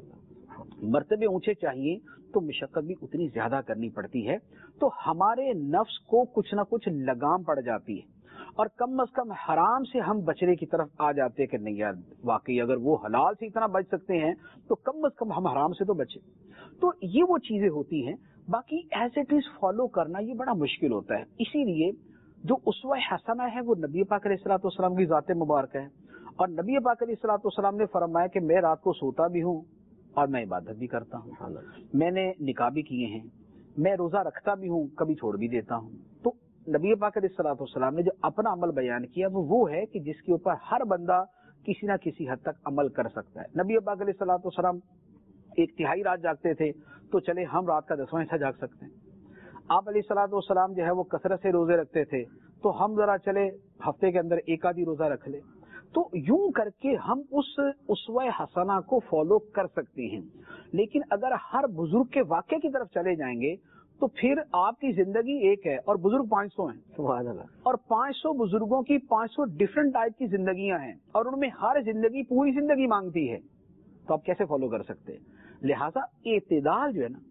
Speaker 3: مرتبے اونچے چاہیے تو مشقت بھی اتنی زیادہ کرنی پڑتی ہے. تو ہمارے نفس کو کچھ نہ کچھ لگام پڑ جاتی ہے, اور کم از کم حرام سے ہم بچنے کی طرف آ جاتے ہیں کہ نہیں یار واقعی اگر وہ حلال سے اتنا بچ سکتے ہیں تو کم از کم ہم حرام سے تو بچیں. تو یہ وہ چیزیں ہوتی ہیں. باقی ایز اٹ از فالو کرنا یہ بڑا مشکل ہوتا ہے. اسی لیے جو اسوہ حسنہ ہے وہ نبی پاک علیہ الصلوۃ والسلام کی ذات مبارکہ ہے, اور نبی پاک علیہ الصلوۃ والسلام نے فرمایا کہ میں رات کو سوتا بھی ہوں اور میں عبادت بھی کرتا ہوں, میں نے نکاح بھی کیے ہیں, میں روزہ رکھتا بھی ہوں, کبھی چھوڑ بھی دیتا ہوں. تو نبی پاک علیہ الصلوۃ والسلام نے جو اپنا عمل بیان کیا وہ وہ ہے کہ جس کے اوپر ہر بندہ کسی نہ کسی حد تک عمل کر سکتا ہے. نبی پاک علیہ الصلوۃ والسلام ایک تہائی رات جاگتے تھے, تو چلے ہم رات کا دسواں حصہ جاگ سکتے ہیں. آپ علیہ الصلوۃ والسلام جو ہے وہ کثرت سے روزے رکھتے تھے, تو ہم ذرا چلے ہفتے کے اندر ایک آدھی روزہ رکھ لیں. تو یوں کر کے ہم اس اسوہ حسنہ کو فالو کر سکتے ہیں. لیکن اگر ہر بزرگ کے واقعے کی طرف چلے جائیں گے تو پھر آپ کی زندگی ایک ہے اور بزرگ پانچ سو ہیں. سبحان اللہ. اور پانچ سو بزرگوں کی پانچ سو ڈفرنٹ ٹائپ کی زندگیاں ہیں, اور ان میں ہر زندگی پوری زندگی مانگتی ہے. تو آپ کیسے فالو کر سکتے ہیں؟ لہٰذا اعتدال جو ہے نا,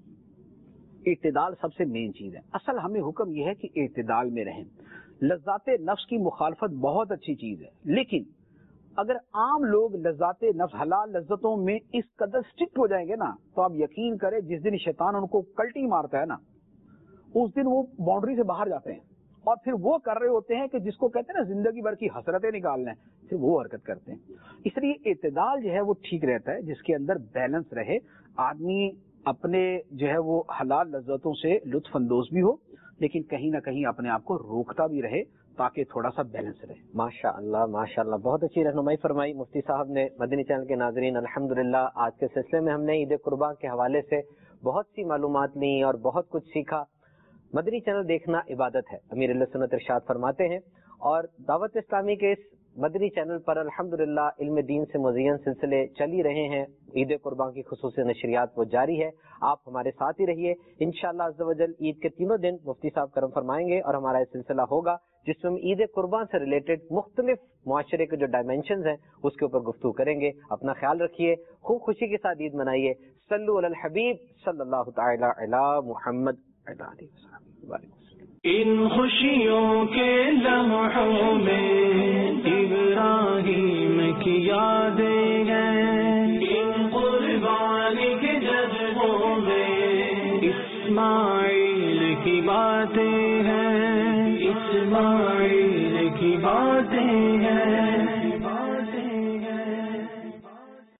Speaker 3: اعتدال سب سے مین چیز ہے. اصل ہمیں حکم یہ ہے کہ اعتدال میں رہیں. لذات نفس کی مخالفت بہت اچھی چیز ہے, لیکن اگر عام لوگ لذات نفس حلال لذتوں میں اس قدر اسٹرکٹ ہو جائیں گے نا, تو آپ یقین کریں جس دن شیطان ان کو کلٹی مارتا ہے نا, اس دن وہ باؤنڈری سے باہر جاتے ہیں اور پھر وہ کر رہے ہوتے ہیں کہ جس کو کہتے ہیں نا زندگی بھر کی حسرتیں نکالنا ہے, پھر وہ حرکت کرتے ہیں. اس لیے اعتدال جو ہے وہ ٹھیک رہتا ہے, جس کے اندر بیلنس رہے, آدمی اپنے جو ہے وہ حلال لذتوں سے لطف اندوز بھی ہو, لیکن کہیں نہ کہیں اپنے آپ کو روکتا بھی رہے تاکہ تھوڑا سا بیلنس رہے.
Speaker 2: ماشاء اللہ ماشاء اللہ, بہت اچھی رہنمائی فرمائی مفتی صاحب نے. مدنی چینل کے ناظرین, الحمدللہ آج کے سلسلے میں ہم نے عید قرباں کے حوالے سے بہت سی معلومات لی اور بہت کچھ سیکھا. مدنی چینل دیکھنا عبادت ہے, امیر علیہ سنت ارشاد فرماتے ہیں, اور دعوت اسلامی کے اس مدنی چینل پر الحمدللہ علم دین سے مزین سلسلے چل ہی رہے ہیں. عید قربان کی خصوصی نشریات وہ جاری ہے. آپ ہمارے ساتھ ہی رہیے. انشاءاللہ عز و جل عید کے تینوں دن مفتی صاحب کرم فرمائیں گے اور ہمارا یہ سلسلہ ہوگا جس میں ہم عید قربان سے ریلیٹڈ مختلف معاشرے کے جو ڈائمینشنز ہیں اس کے اوپر گفتگو کریں گے. اپنا خیال رکھیے, خوب خوشی کے ساتھ عید منائیے. صلو علی الحبیب صلی اللہ تعالی علی محمد.
Speaker 1: ان خوشیوں کے